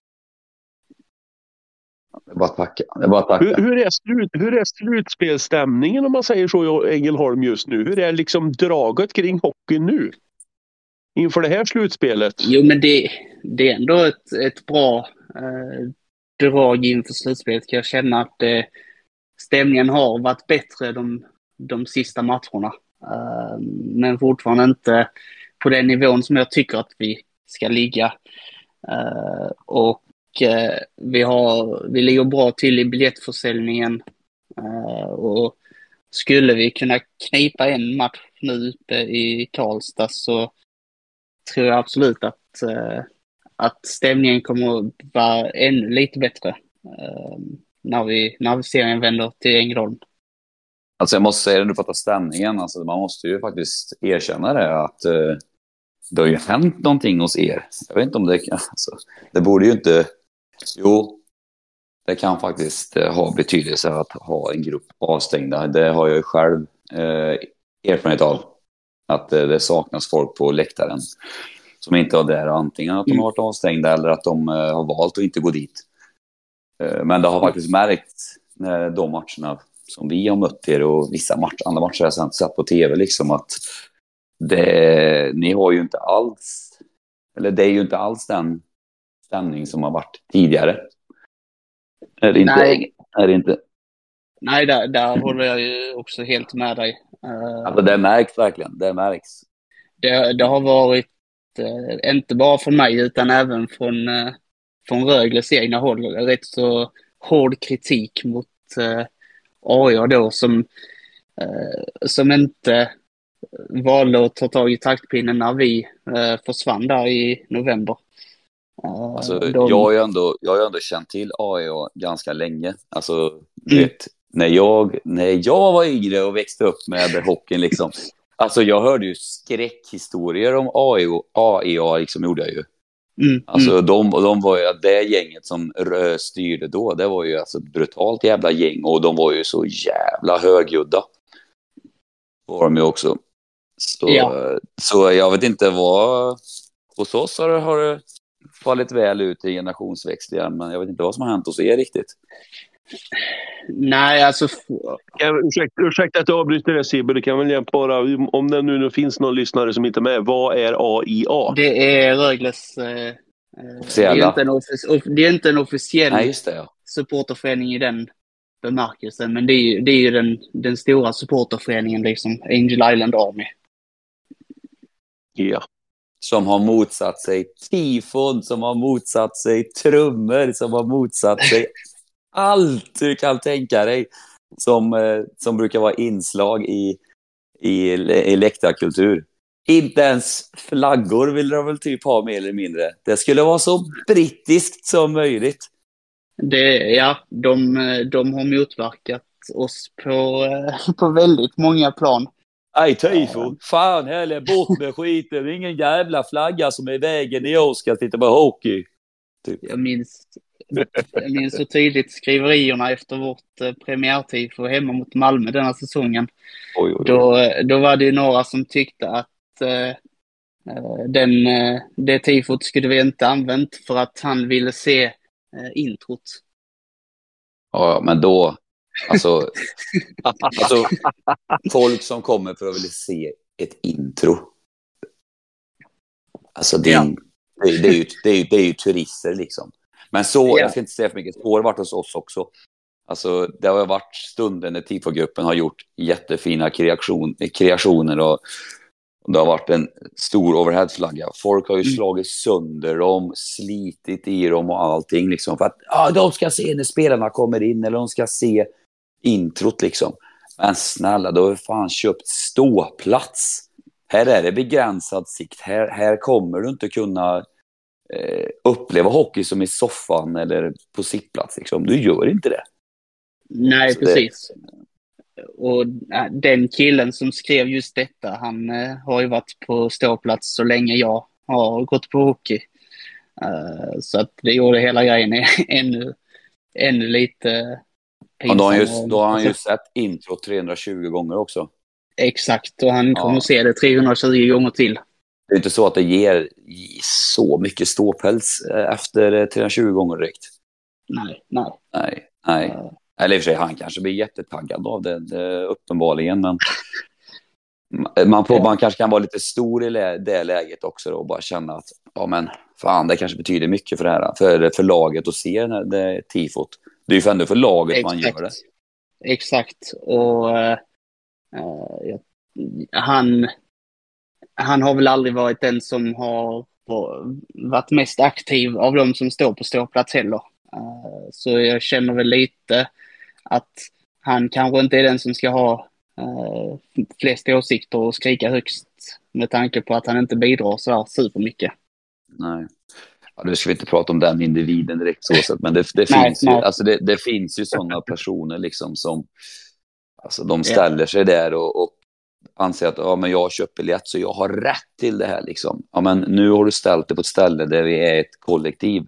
Det är bara att tacka. Det är bara att tacka. Hur, hur, är slut, hur är slutspelstämningen om man säger så i Ängelholm just nu? Hur är liksom draget kring hockey nu? Inför det här slutspelet? Jo, men det, det är ändå ett, ett bra eh, drag inför slutspelet. Kan jag känna att eh, stämningen har varit bättre de, de sista matcherna. Uh, men fortfarande inte på den nivån som jag tycker att vi ska ligga. Uh, och uh, vi, har, vi ligger bra till i biljettförsäljningen. Uh, och skulle vi kunna knipa en match nu uppe i Karlstad så tror jag absolut att, uh, att stämningen kommer att vara ännu lite bättre. Uh, När vi, när serien vänder till Ängelholm. Alltså jag måste säga det, du pratar stämningen. Alltså man måste ju faktiskt erkänna det att eh, det har ju hänt någonting hos er. Jag vet inte om det alltså, det borde ju inte. Jo, det kan faktiskt eh, ha betydelse att ha en grupp avstängda. Det har jag ju själv eh, erfarenhet av. Att eh, det saknas folk på läktaren. som inte var där. Antingen att de har varit avstängda eller att de uh, har valt att inte gå dit. Uh, men det har faktiskt märkts när de matcherna som vi har mött er och vissa matcher, andra matcher jag sen satt på tv liksom att det, ni har ju inte alls, eller det är ju inte alls den stämning som har varit tidigare. Är det inte? Nej. Är det inte? Nej, där, där håller jag ju också helt med dig. Uh, alltså det märks verkligen, det märks. Det, det har varit, uh, inte bara från mig utan även från, uh, från Rögles egna håll, rätt så hård kritik mot uh, A I A då som, uh, som inte valde att ta tag i taktpinnen när vi uh, försvann där i november. Uh, alltså, de... jag har ju ändå, jag har ju ändå känt till A I A ganska länge. Alltså, mm. vet, när, jag, när jag var yngre och växte upp med hockeyn liksom. Alltså jag hörde ju skräckhistorier om A I A liksom gjorde jag ju. Mm, alltså mm. de, de var ju, det gänget som styrde då, det var ju alltså ett brutalt jävla gäng och de var ju så jävla högljudda. Var de ju också. Så, ja. så jag vet inte vad, hos oss har det, har det fallit väl ut i generationsväxlingen, men jag vet inte vad som har hänt hos er riktigt. Nej, alltså... Jag, ursäkta, ursäkta att jag avbryter det, Sibbe. Det kan väl hjälpa bara, om det nu, nu finns någon lyssnare som inte är med. Vad är A I A? Det är Rögles... Eh, det, är inte en offic- det är inte en officiell Nej, just det, ja. supporterförening i den bemärkelsen, men det är ju, det är ju den, den stora supporterföreningen, liksom Angel Island Army. Ja. Som har motsatt sig tifon, som har motsatt sig trummor, som har motsatt sig allt du kan tänka dig som, eh, som brukar vara inslag i, i, i läktarkultur. Inte ens flaggor vill de väl typ ha mer eller mindre. Det skulle vara så brittiskt som möjligt. Det, ja, de, de har motverkat oss på, på väldigt många plan. Aj, tifo. Fan heller, bort med skiten. Det är ingen jävla flagga som är i vägen när jag ska titta på hockey. Typ. Jag minns, jag minns så tydligt skriverierna efter vårt eh, premiärtifo hemma mot Malmö denna säsongen. Oj, oj, oj. Då, då var det ju några som tyckte att eh, den, eh, det tifot skulle vi inte använt för att han ville se eh, introt. Ja, men då... Alltså, alltså, folk som kommer för att vilja se ett intro. Alltså, det, ja. det, det, är ju, det, är ju, det är ju turister liksom. Men så, ja. jag ska inte säga för mycket, så har det varit hos oss också. Alltså, det har varit stunden när tifogruppen har gjort jättefina kreation, kreationer och, och det har varit en stor overheadflagga. Folk har ju mm. slagit sönder dem, slitit i dem och allting liksom. För att ja, de ska se när spelarna kommer in eller de ska se introt liksom. Men snälla, då har vi fan köpt ståplats. Här är det begränsad sikt. Här, här kommer du inte kunna eh, uppleva hockey som i soffan eller på sittplats liksom. Du gör inte det. Nej, så precis. Det... Och äh, den killen som skrev just detta, han äh, har ju varit på ståplats så länge jag har gått på hockey. Uh, så att det gjorde hela grejen ännu, ännu lite ja, då, har just, då har han ju sett intro trehundratjugo gånger också. Exakt, och han kommer ja. att se det trehundratjugo gånger till. Det är inte så att det ger så mycket ståpäls efter trehundratjugo gånger direkt. Nej, nej. Nej, nej. Uh. Eller i och för sig, han kanske blir jättetaggad av det, det uppenbarligen, men man, får, man kanske kan vara lite stor i det läget också då, och bara känna att ja men fan, det kanske betyder mycket för det här, för, för laget att se det, det tifot. Det är ju för ändå för laget exakt. Man gör det. Exakt, och uh, han han har väl aldrig varit den som har varit mest aktiv av de som står på ståplats heller. Uh, så jag känner väl lite att han kanske inte är den som ska ha uh, flest åsikter och skrika högst med tanke på att han inte bidrar så här supermycket. Nej. Ja, nu ska vi inte prata om den individen direkt så sätt, men det, det nej, finns nej. ju alltså det, det finns ju sådana personer liksom som alltså de ställer sig där och, och anser att ja, men jag har köpt biljett så jag har rätt till det här liksom. Ja, men nu har du ställt dig på ett ställe där vi är ett kollektiv.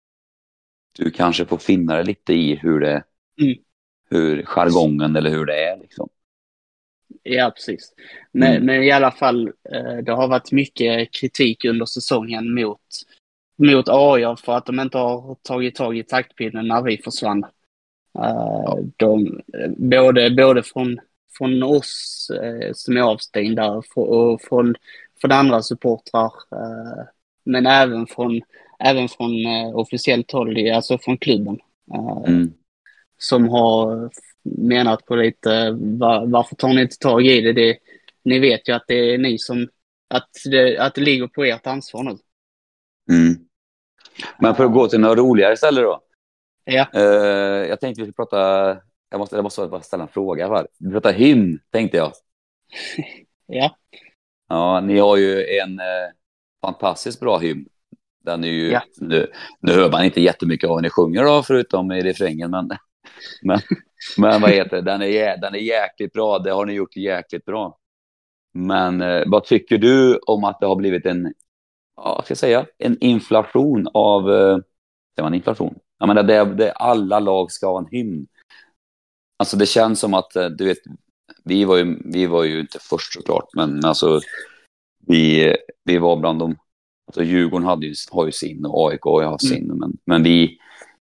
Du kanske får finna dig lite i hur det mm. hur jargongen eller hur det är liksom. Ja, precis. Men, Mm. men i alla fall, det har varit mycket kritik under säsongen mot, mot A I för att de inte har tagit tag i taktpinnen när vi försvann. Ja. De, både, både från, från oss som är avstängda och från, från andra supportrar, men även från, även från officiellt håll, alltså från klubben. Mm. Som har menat på lite, var, varför tar ni inte tag i det? det? Ni vet ju att det är ni som, att det, att det ligger på ert ansvar nu. Mm. Men för att gå till några roligare ställen då. Ja. Uh, jag tänkte vi skulle prata, jag måste, jag måste bara ställa en fråga här. Vi pratar hymn, tänkte jag. Ja. Ja, ni har ju en eh, fantastiskt bra hymn. Den är ju, ja. nu, nu hör man inte jättemycket av när ni sjunger då, förutom i refrängen, men, men, men vad heter det? Den är, den är jäkligt bra, det har ni gjort jäkligt bra. Men eh, vad tycker du om att det har blivit en, ja, ska jag säga, en inflation av, eh, det var en inflation. Jag menar, det, det, alla lag ska ha en hymn. Alltså det känns som att, du vet, vi var ju, vi var ju inte först såklart, men alltså vi, vi var bland dem. Alltså Djurgården hade ju, har ju sin och A I K har sin, mm. men, men vi,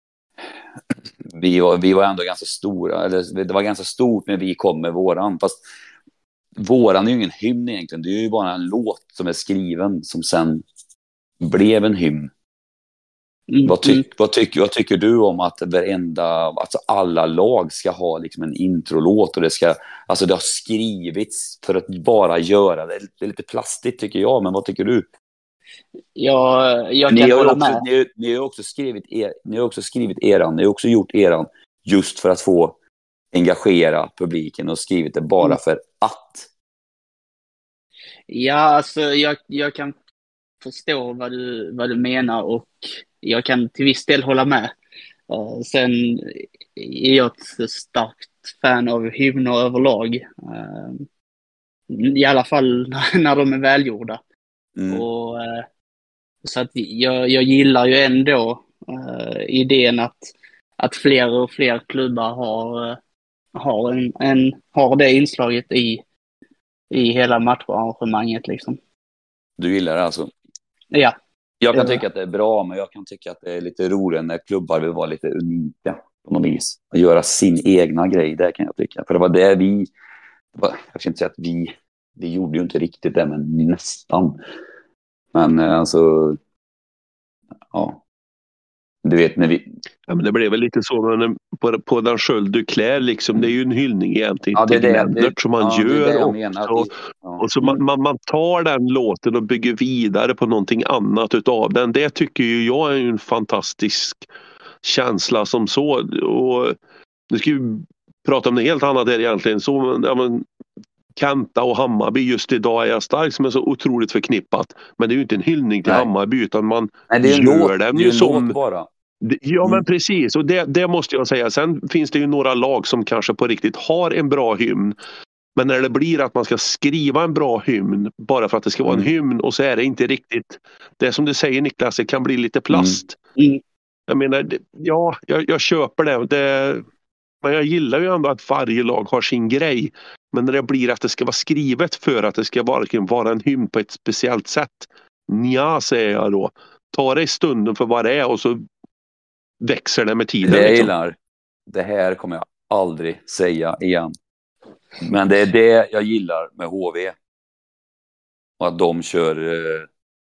vi, var, vi var ändå ganska stora, eller det var ganska stort när vi kom med våran, fast våran är ju ingen hymn egentligen, det är ju bara en låt som är skriven som sen blev en hymn. Mm. Vad, tyck, vad, tyck, vad tycker du om att varenda, alltså alla lag ska ha liksom en introlåt och det ska, alltså det har skrivits för att bara göra det, det är lite plastigt tycker jag, men vad tycker du? Ja, jag ni kan har hålla också, med. Ni, ni har också skrivit er, ni har också skrivit eran, ni har också gjort eran just för att få engagera publiken och skrivit det bara mm. för att. Ja, alltså jag, jag kan förstå vad du, vad du menar och jag kan till viss del hålla med. Uh, sen är jag ett starkt fan av hymner överlag. Uh, I alla fall när de är välgjorda. Mm. Och, uh, så att jag, jag gillar ju ändå uh, idén att, att fler och fler klubbar har, uh, har, en, en, har det inslaget i, i hela matcharrangemanget liksom. Du gillar det alltså? Ja. Jag kan tycka att det är bra, men jag kan tycka att det är lite roligt när klubbar vill vara lite unika på något vis. Och göra sin egna grej, det kan jag tycka. För det var det vi, det var, jag ska inte säga att vi, vi gjorde ju inte riktigt det, men nästan. Men alltså, ja. Du vet när vi... Ja, men det blev väl lite så när, på, på den sköld du klär liksom. Det är ju en hyllning egentligen ja, till det, Lennart som man ja, gör det också. menar, ja. Och så man, man, man tar den låten och bygger vidare på någonting annat utav den. Det tycker ju jag är en fantastisk känsla som så. Och nu ska vi prata om det helt annat där egentligen. Så, ja, men, Kenta och Hammarby just idag är jag stark som är så otroligt förknippat. Men det är ju inte en hyllning till Nej. Hammarby utan man Nej, det är gör låt, den det är ju en som... låt bara. Ja men mm. precis, och det, det måste jag säga. Sen finns det ju några lag som kanske på riktigt har en bra hymn. Men när det blir att man ska skriva en bra hymn bara för att det ska vara mm. en hymn och så är det inte riktigt. Det som du säger Niklas, det kan bli lite plast. Mm. Jag menar, det, ja, jag, jag köper det. det. Men jag gillar ju ändå att varje lag har sin grej. Men när det blir att det ska vara skrivet för att det ska varken vara en hymn på ett speciellt sätt. Nja, säger jag då. Ta det i stunden för vad det är och så växer det med tiden. Det jag liksom. gillar. Det här kommer jag aldrig säga igen. Men det är det jag gillar med H V. Och att de kör eh,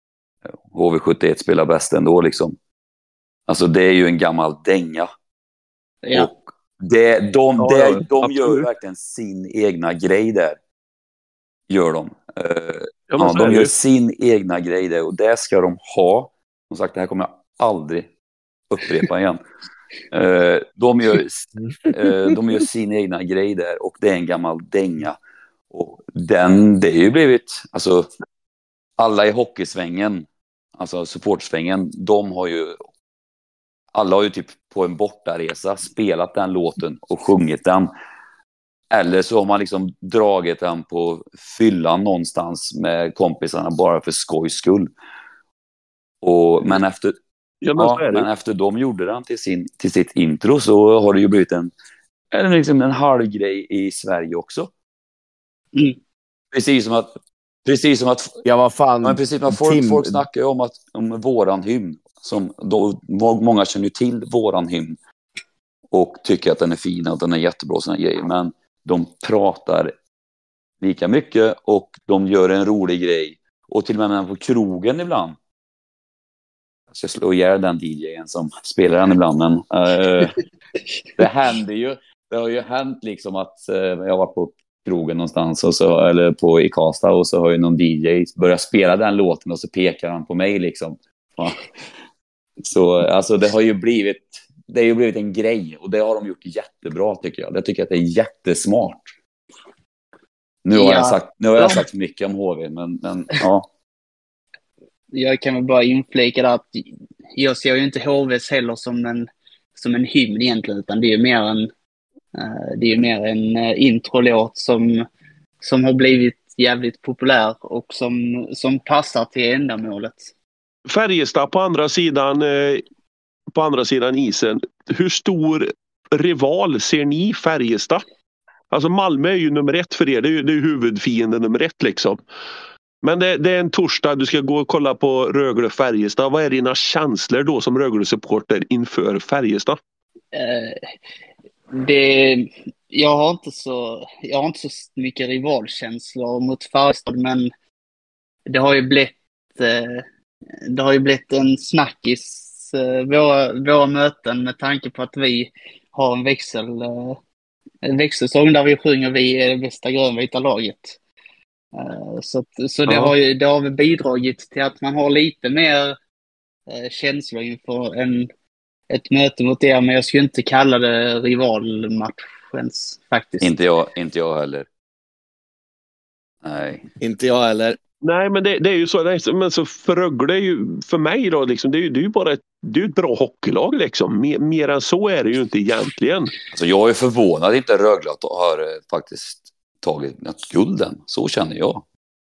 H V sjuttioett spelar bäst ändå liksom. Alltså det är ju en gammal dänga. Ja. Och det, de, ja, det, ja, de gör verkligen sin egna grej där. Gör de. Eh, ja, ja, de gör sin egna grej där. Och det ska de ha. Som sagt, det här kommer jag aldrig upprepa igen. Uh, de, gör, uh, de gör sin egna grej där och det är en gammal dänga och den, det är ju blivit alltså, alla i hockeysvängen alltså supportsvängen, de har ju alla har ju typ på en bortaresa spelat den låten och sjungit den eller så har man liksom dragit den på fyllan någonstans med kompisarna bara för skojs skull och, men efter Ja, men, ja, men efter de gjorde den till, sin, till sitt intro så har det ju blivit en, eller liksom en halv grej i Sverige också. Mm. Precis som att precis som att Ja, vad fan. men precis som att folk, Tim... folk snackar ju om att om våran hymn som då, många känner till våran hymn och tycker att den är fin och den är jättebra och såna grejer, men de pratar lika mycket och de gör en rolig grej och till och med på krogen ibland. Jag ska slå ihjäl den D J:en som spelar den ibland, men uh, det händer ju. Det har ju hänt liksom att uh, jag var på krogen någonstans och så, eller på i Karlstad, och så har ju någon D J börjat spela den låten och så pekar han på mig liksom. Ja. Så alltså det har ju blivit det har ju blivit en grej och det har de gjort jättebra tycker jag. Det tycker jag att det är jättesmart. Nu har Ja. jag sagt nu har jag sagt mycket om H V, men men ja. Jag kan väl bara inflika där att jag ser ju inte H Vs heller som en som en hymn egentligen, utan det är ju mer en uh, det är ju mer en uh, introlåt som som har blivit jävligt populär och som som passar till ändamålet. Färjestad på andra sidan eh, på andra sidan isen. Hur stor rival ser ni Färjestad? Alltså Malmö är ju nummer ett för er. Det är ju, det är ju huvudfienden nummer ett liksom. Men det, det är en torsdag, du ska gå och kolla på Rögle-Färjestad. Vad är dina känslor då som Rögle-supporter inför Färjestad? Eh, det, jag, har inte så, jag har inte så mycket rivalkänslor mot Färjestad, men det har ju blivit, eh, det har ju blivit en snackis eh, våra, våra möten med tanke på att vi har en växel, eh, en växelsång där vi sjunger vi är det bästa grönvita laget. Uh, så så det, ja. har ju, det har väl bidragit till att man har lite mer uh, känslor inför en, ett möte mot er, men jag skulle inte kalla det rivalmatchens faktiskt. Inte jag, inte jag heller. Nej. Inte jag heller. Nej, men det, det är ju så, det är, men så för Rögle är ju, för mig då liksom, det är ju, det är ju bara ett, det är ett bra hockeylag liksom. Mer, mer än så är det ju inte egentligen. Alltså jag är förvånad inte Rögle har eh, faktiskt tagit något gulden. Så känner jag.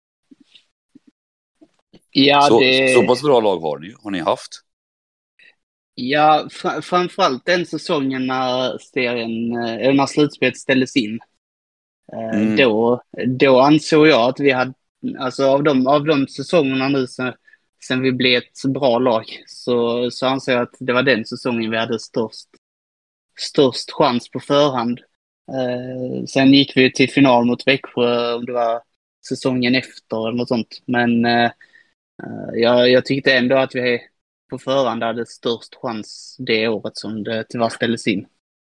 Ja, så, det... så pass bra lag har ni, har ni haft. Ja, fr- framförallt den säsongen när serien, eller när slutspelet ställdes in. Mm. Då, då ansåg jag att vi hade, alltså av de, av de säsongerna nu sen, sen vi blev ett bra lag, så, så ansåg jag att det var den säsongen vi hade störst, störst chans på förhand. Eh, sen gick vi till final mot Växjö, om det var säsongen efter eller något sånt. Men eh, jag, jag tyckte ändå att vi på förhand hade störst chans det året som det tyvärr ställdes in.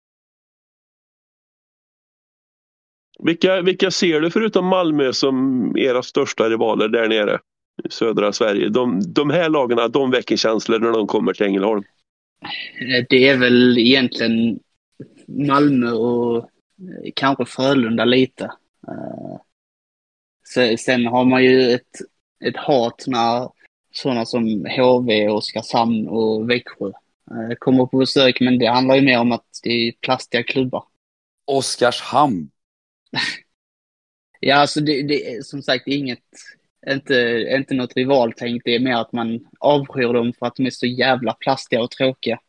Vilka, vilka ser du förutom Malmö som era största rivaler där nere i södra Sverige? De, de här lagarna, de väcker känslor när de kommer till Ängelholm. Det är väl egentligen Malmö och kanske Frölunda lite. Sen har man ju ett, ett hat när sådana som H V, Oskarshamn och Växjö kommer på besök, men det handlar ju mer om att det är plastiga klubbar. Oskarshamn. Ja, alltså det, det är som sagt inget, inte, inte något rivaltänk. Det är mer att man avskyr dem för att de är så jävla plastiga och tråkiga.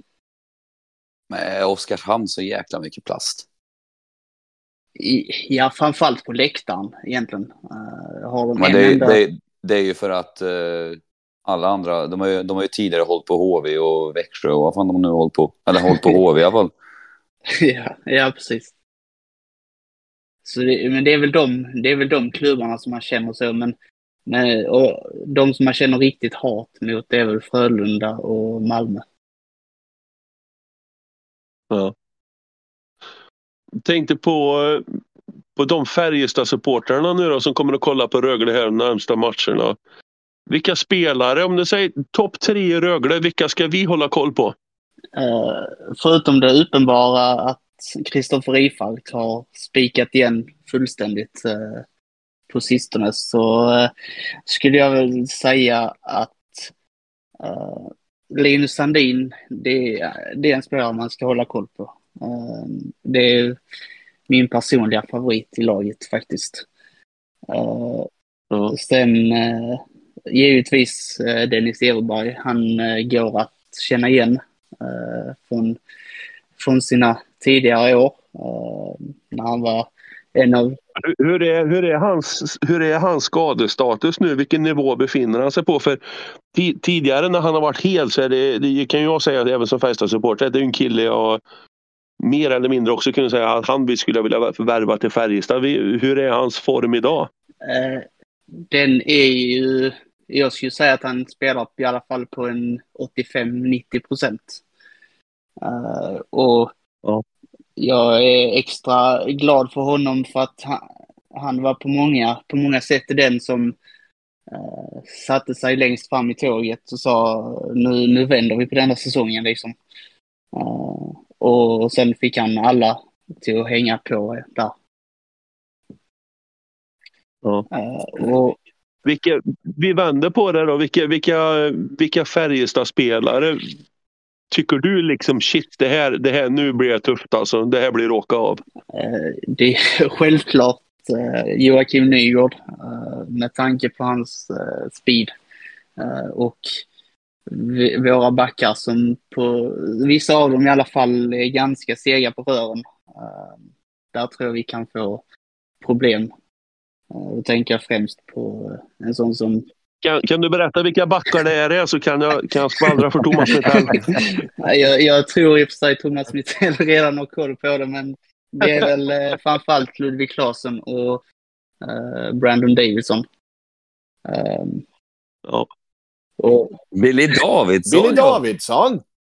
Med Oskarshamn så jäkla mycket plast. I, ja, framförallt på läktaren egentligen. Uh, har de Men en det, enda... det, det är ju för att uh, alla andra, de har, ju, de har ju tidigare hållit på H V och Växjö och vad fan de nu har hållit på. Eller hållit på H V i alla fall. ja, ja, precis. Så det, men det är väl de, det är väl de klubbarna som man känner så, men, men och de som man känner riktigt hat mot, det är väl Frölunda och Malmö. Ja. Tänkte på på de Färjestad-supporterna nu då som kommer att kolla på Rögle här de närmsta matcherna. Vilka spelare, om du säger topp tre i Rögle, vilka ska vi hålla koll på? Uh, förutom det uppenbara att Kristoffer Rifalk har spikat igen fullständigt uh, på sistone, så uh, skulle jag väl säga att uh, Linus Sandin, det, det är en spelare man ska hålla koll på. Uh, det är min personliga favorit i laget faktiskt. Uh, mm. Sen uh, givetvis uh, Dennis Everberg, han uh, går att känna igen uh, från, från sina tidigare år uh, när han var en av... Hur är, hur, är hans, hur är hans skadestatus nu? Vilken nivå befinner han sig på? För t- tidigare när han har varit hel så är det, det kan jag säga även som Färjestad-supporter, det är en kille jag mer eller mindre också kunde säga att han skulle vilja värva till Färjestad. Hur är hans form idag? Eh, den är ju, jag skulle säga att han spelar i alla fall på en åttiofem till nittio procent. Uh, och ja. Jag är extra glad för honom för att han, han var på många, på många sätt den som uh, satte sig längst fram i tåget och sa nu, nu vänder vi på denna säsongen liksom. Uh, och sen fick han alla till att hänga på där. Ja. Uh, och vilka, vi vänder på det då. Vilka, vilka, vilka Färjestad-spelare tycker du liksom shit, det här, det här nu blir det tufft alltså. Det här blir råka av. Uh, det är självklart uh, Joakim Nygård uh, med tanke på hans uh, speed. Uh, och v- våra backar som på vissa av dem i alla fall är ganska sega på rören. Uh, där tror jag vi kan få problem. Uh, då tänker jag främst på en sån som... Kan, kan du berätta vilka backar det är så kan jag, kan jag skvallra för Thomas Mittell? jag, jag tror i och för sig Thomas Mittell redan har koll på det, men det är väl uh, framförallt Ludvig Claesson och uh, Brandon Davidson. Um, ja. Och Billy Davidsson. Billy Davidsson.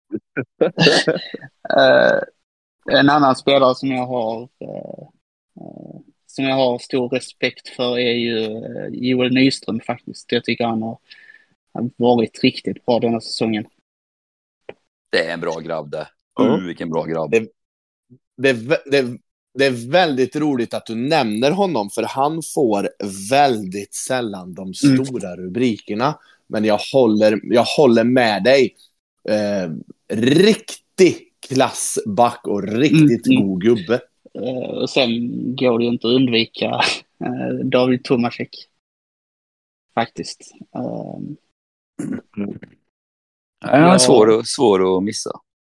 uh, en annan spelare som jag har uh, uh, som jag har stor respekt för är ju uh, Joel Nyström faktiskt. Jag tycker han har, har varit riktigt bra denna säsongen. Det är en bra grabb det. Mm. Uh, vilken bra grabb. Det, det, det, det är väldigt roligt att du nämner honom, för han får väldigt sällan de stora mm. rubrikerna. Men jag håller, jag håller med dig. Eh, riktig klassback och riktigt mm. god gubbe. Eh, och sen går det ju inte att undvika eh, David Tomasek. Faktiskt. Eh, mm. Han är ja. svår, svår att missa.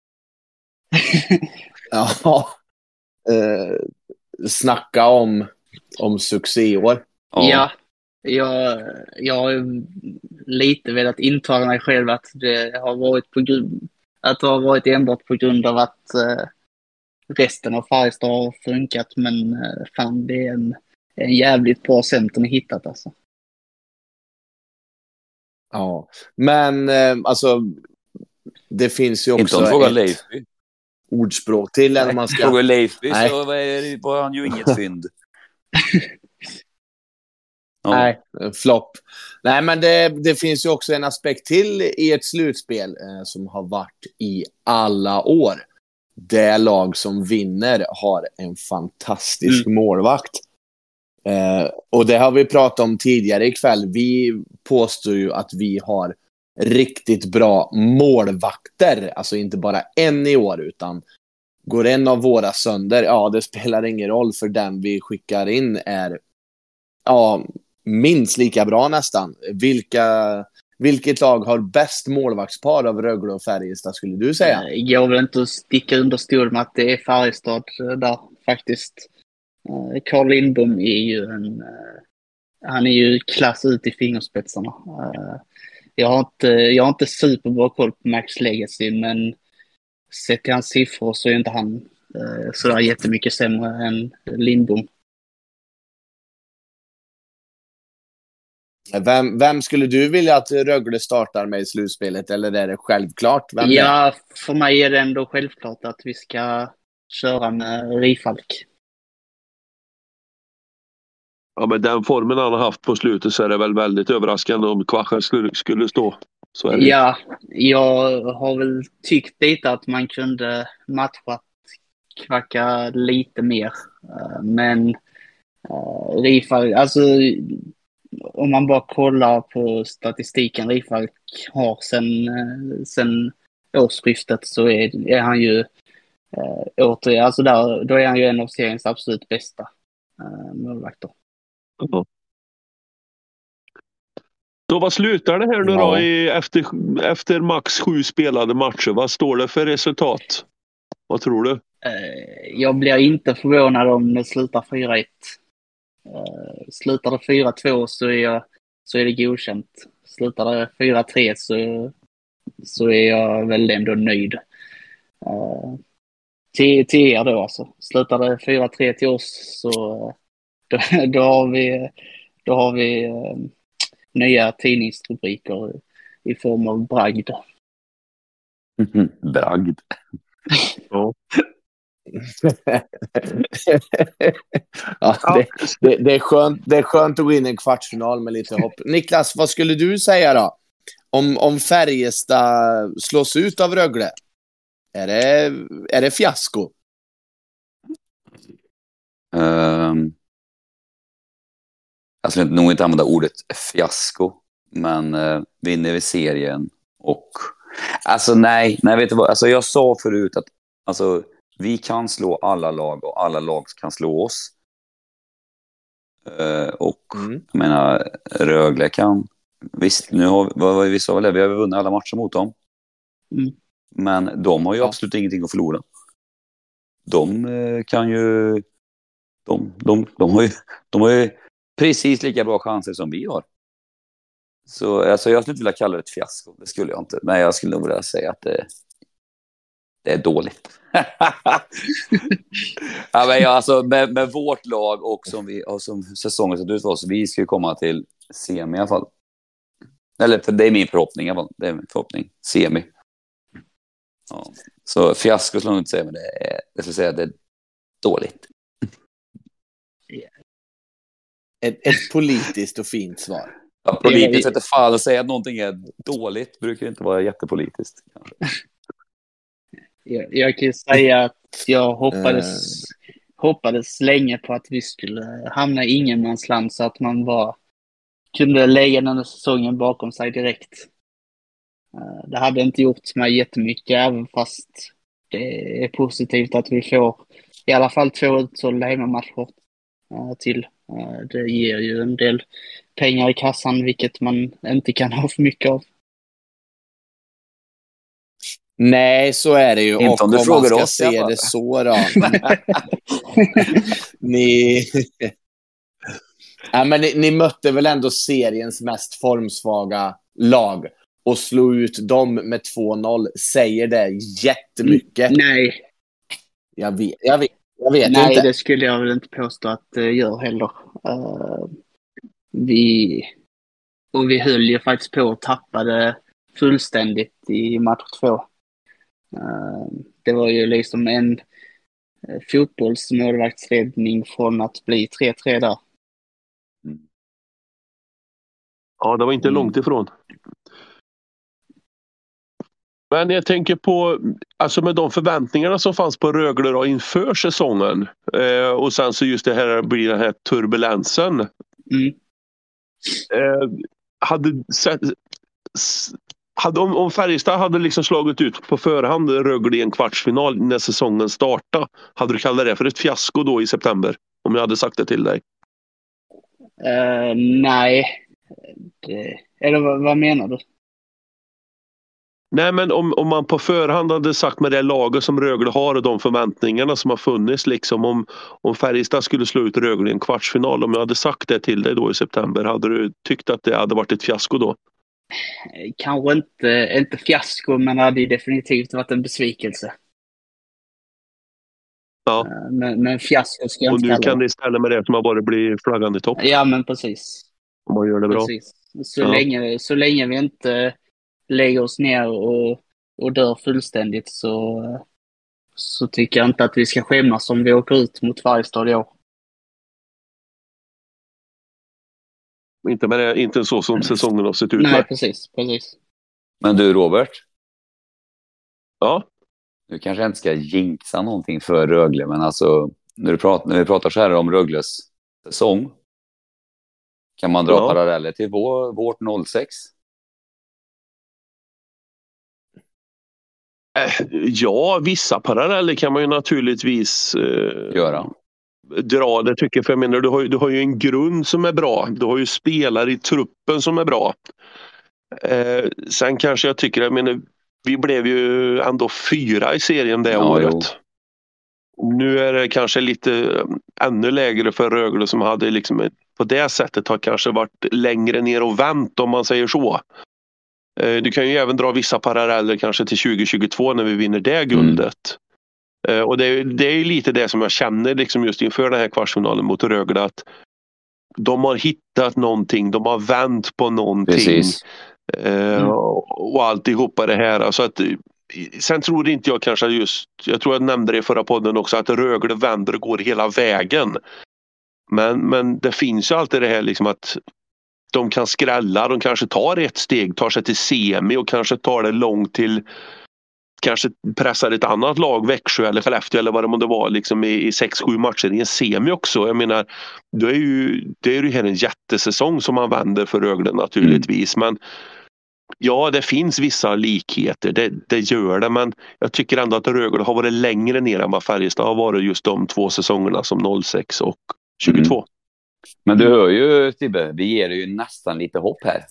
ja. Eh, snacka om, om succéår. Ja. ja. Jag, jag har lite velat intala mig själv att det har varit på grund, att det har varit enbart på grund av att eh, resten av Färjestad har funkat, men eh, fan, det är en, en jävligt bra center ni hittat alltså. Ja, men eh, alltså det finns ju också inte ett Leifby. ordspråk till när man ska... Fråga Leifby så var, var han ju inget fynd. Ja. Nej, flopp. Nej, men det, det finns ju också en aspekt till i ett slutspel eh, som har varit i alla år. Det lag som vinner har en fantastisk mm. målvakt. Eh, och det har vi pratat om tidigare ikväll. Vi påstår ju att vi har riktigt bra målvakter. Alltså inte bara en i år, utan går en av våra sönder, ja, det spelar ingen roll, för den vi skickar in är ja, minst lika bra nästan. Vilka, vilket lag har bäst målvaktspar av Rögle och Färjestad, skulle du säga? Det går väl inte att sticka under stol med att det är Färjestad där faktiskt. Carl Lindbom är ju en... Han är ju klass ut i fingerspetsarna. Jag har inte, jag har inte superbra koll på Max Legacy, men sett till hans siffror så är inte han sådär jättemycket sämre än Lindbom. Vem, vem skulle du vilja att Rögle startar med i slutspelet, eller är det självklart? Vem ja, är? För mig är det ändå självklart att vi ska köra med Rifalk. Ja, men den formen han har haft på slutet så är det väl väldigt överraskande om Kvacha skulle, skulle stå. Så är det. Ja, jag har väl tyckt lite att man kunde matcha Kvacka lite mer. Men uh, Rifalk, alltså om man bara kollar på statistiken Rifalk har sen, sen årsskiftet, så är, är han ju uh, åter, alltså där, då är han ju en av seriens absolut bästa uh, målvakter. Mm. Så vad slutar det här nu ja. då i, efter, efter max sju spelade matcher? Vad står det för resultat? Vad tror du? Jag blir inte förvånad om det slutar fyra ett. Uh, slutar det fyra två så är, jag, så är det godkänt. Slutar det fyra tre så, så är jag väl ändå nöjd. Uh, till, till er då alltså. Slutar det fyra tre till oss så då, då har vi, då har vi uh, nya tidningsrubriker i form av bragd. Bragd. Ja. Ja, det, det, det, är skönt, det är skönt att gå in i en kvartsfinal med lite hopp. Niklas, vad skulle du säga då? Om, om Färjestad slås ut av Rögle? Är det, är det fiasko? Um, jag skulle nog inte använda ordet fiasko. Men uh, vinner vi serien och... Alltså nej, nej vet du vad? Alltså, jag sa förut att alltså, vi kan slå alla lag och alla lag kan slå oss. Uh, och mm. jag menar, Rögle kan... Visst, nu har, vad, vad vi sa väl det? Vi har vunnit alla matcher mot dem. Mm. Men de har ju ja. absolut ingenting att förlora. De uh, kan ju... De, de, de, har ju... De har ju precis lika bra chanser som vi har. Så alltså, jag skulle inte vilja kalla det ett fiasko. Det skulle jag inte. Nej, jag skulle nog vilja säga att det, det är dåligt. Ja, men, ja, alltså, med, med vårt lag och som, vi, och som säsongen sett ut för oss, vi ska komma till semi i alla fall. Eller för det är min förhoppning i alla fall. Det är min förhoppning. Semi. Ja. Så fiasko skulle jag inte säga, men det är, jag skulle säga att det är dåligt. Ett, ett politiskt och fint svar. Ja, politiskt är det fan att säga att någonting är dåligt brukar inte vara jättepolitiskt. Jag, jag kan säga att jag hoppades, uh. hoppades länge på att vi skulle hamna i ingenmansland så att man bara kunde lägga den här säsongen bakom sig direkt. Uh, det hade inte gjort mig jättemycket, även fast det är positivt att vi får i alla fall två utsålda hemmamatcher uh, till. Uh, det ger ju en del pengar i kassan, vilket man inte kan ha för mycket av. Nej, så är det ju. Inte och om du om frågar man ska oss, se det så då. ni... ja, men ni, ni mötte väl ändå seriens mest formsvaga lag och slå ut dem med två noll. Säger det jättemycket? Nej. Jag vet, jag vet, jag vet Nej, inte. det skulle jag väl inte påstå att det gör heller. Uh, vi... Och vi höll ju faktiskt på att tappa det fullständigt i match två. Uh, det var ju liksom en uh, fotbollsmålvaktsräddning från att bli tre tre där. Ja, det var inte Mm. långt ifrån. Men jag tänker på, alltså med de förväntningarna som fanns på Rögle då inför säsongen. Eh, och sen så just det här blir den här turbulensen. Mm. Eh, hade, hade om, om Färjestad hade liksom slagit ut på förhand Rögle i en kvartsfinal när säsongen startade, hade du kallat det för ett fiasko då i september? Om jag hade sagt det till dig. Uh, nej. Det, eller vad, vad menar du? Nej, men om, om man på förhand hade sagt med det laget som Rögle har och de förväntningarna som har funnits, liksom om, om Färjestad skulle slå ut Rögle i en kvartsfinal, om jag hade sagt det till dig då i september, hade du tyckt att det hade varit ett fiasko då? Kanske inte, inte fiasko, men det hade definitivt varit en besvikelse. Ja. Men, men fiasko ska jag och inte nu kalla kan det istället med det som har bara bli flaggan i topp. Ja, men precis. Om man gör det bra. Precis. Så, Ja. länge, så länge vi inte lägger oss ner och, och dör fullständigt så, så tycker jag inte att vi ska skämmas om vi åker ut mot Färjestad i år. Inte, med det, inte så som säsongen har sett ut. Nej, med. precis, precis. Men du Robert, Ja. du kanske inte ska jinxa någonting för Rögle, men alltså när, du pratar, när vi pratar så här om Rögles säsong, kan man dra Ja. paralleller till vår, vårt noll sex? Äh, ja, vissa paralleller kan man ju naturligtvis eh, Göra. dra. Det tycker jag, för jag menar, du har, ju, du har ju en grund som är bra. Du har ju spelare i truppen som är bra. Eh, sen kanske jag tycker, jag menar, vi blev ju ändå fyra i serien det Ja, året. jo. Nu är det kanske lite ännu lägre för Rögle som hade liksom på det sättet har kanske varit längre ner och vänt om man säger så. Du kan ju även dra vissa paralleller kanske till tjugo tjugotvå när vi vinner det guldet. Mm. Och det är, det är ju lite det som jag känner liksom just inför den här kvartsfinalen mot Rögle, att de har hittat någonting, de har vänt på någonting. Precis. Mm. Och, och alltihopa det här. Alltså att, sen tror inte jag kanske just, jag tror jag nämnde det i förra podden också, att Rögle vänder och går hela vägen. Men, men det finns ju alltid det här liksom att de kan skrälla, de kanske tar ett steg, tar sig till semi och kanske tar det långt till, kanske pressar ett annat lag, Växjö eller Skellefteå eller vad det måste vara liksom i, i sex sju matcher i en semi också. Jag menar, då är ju, det är ju här en jättesäsong som man vänder för Rögle naturligtvis. Mm. Men ja, det finns vissa likheter, det, det gör det, men jag tycker ändå att Rögle har varit längre ner än vad Färjestad har varit just de två säsongerna som noll sex och tjugotvå. Mm. Men du hör ju, Tibbe, vi ger ju nästan lite hopp här.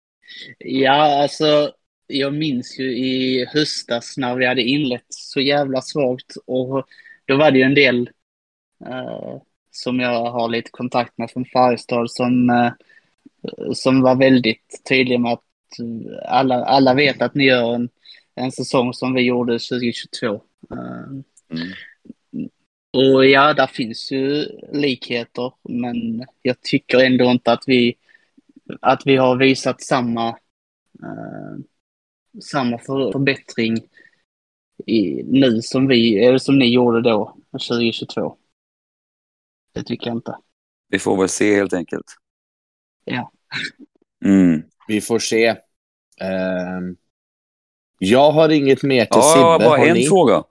Ja, alltså jag minns ju i höstas när vi hade inlett så jävla svagt, och då var det ju en del eh, som jag har lite kontakt med från Färjestad som, eh, som var väldigt tydliga med att alla, alla vet att ni gör en, en säsong som vi gjorde tjugo tjugotvå. Uh, mm. Och ja, där finns ju likheter, men jag tycker ändå inte att vi att vi har visat samma uh, samma för, förbättring i, nu som vi eller som ni gjorde då tjugo tjugotvå. Det tycker jag inte. Vi får väl se helt enkelt. Ja. Mm. Vi får se. Uh, jag har inget mer till ja, Sibbe. Bara en ni? fråga.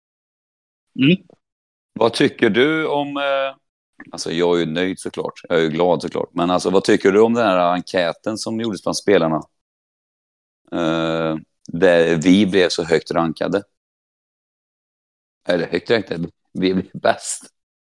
Mm. Vad tycker du om... Uh, alltså jag är ju nöjd såklart. Jag är ju glad såklart. Men alltså vad tycker du om den här enkäten som gjordes bland spelarna? Uh, där vi blev så högt rankade. Eller högt rankade. Vi blev bäst.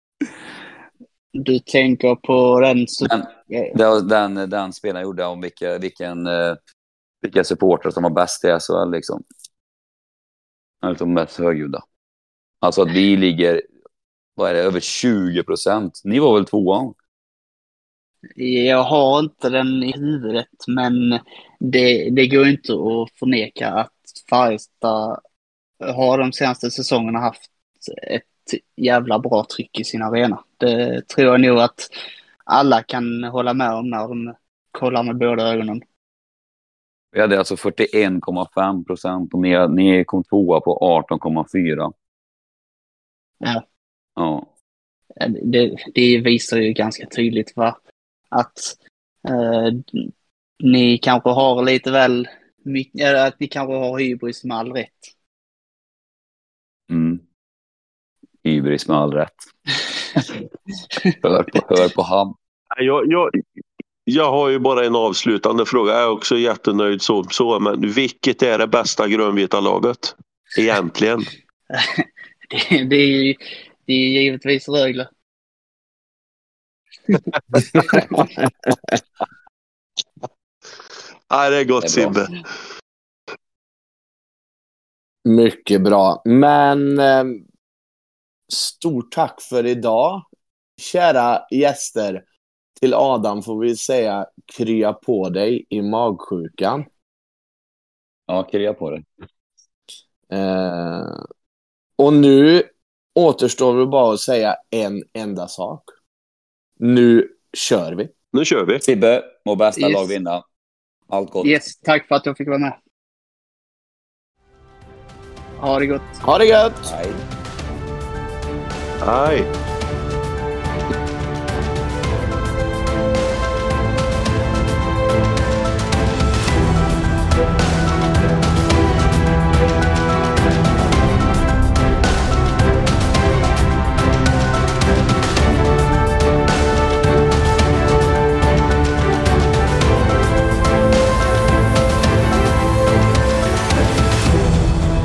Du tänker på den... Den, den, den spelaren gjorde om vilka, vilken, vilka supportrar som var bäst i S H L liksom. Eller de mest högljudda. Alltså att vi ligger, vad är det, över tjugo procent. Ni var väl tvåan? Jag har inte den i huvudet, men det, det går inte att förneka att Färjestad har de senaste säsongerna haft ett jävla bra tryck i sin arena. Det tror jag nog att alla kan hålla med om när de kollar med båda ögonen. Vi hade alltså fyrtioen komma fem procent och ni, ni kom tvåa på arton komma fyra. Ja. Ja. Det, det visar ju ganska tydligt va? Att eh, ni kanske har lite väl mycket, eller att ni kanske har hybris med all rätt. Mm. Hybris med all rätt. hör, på, hör på ham. Jag, jag, jag har ju bara en avslutande fråga. Jag är också jättenöjd så, så men vilket är det bästa grönvita laget? Egentligen. det, det, är, det är givetvis Rögle. Ja, det är gott, Sibbe. Mycket bra. Men eh, stort tack för idag. Kära gäster, till Adam får vi säga krya på dig i magsjukan. Ja, krya på dig. Eh, och nu återstår det bara att säga en enda sak. Nu kör vi. Nu kör vi. Sibbe, må bästa yes. lag vinna. Allt gott. Yes, tack för att jag fick vara med. Ha det gott. Ha det gött. Hej. Hej.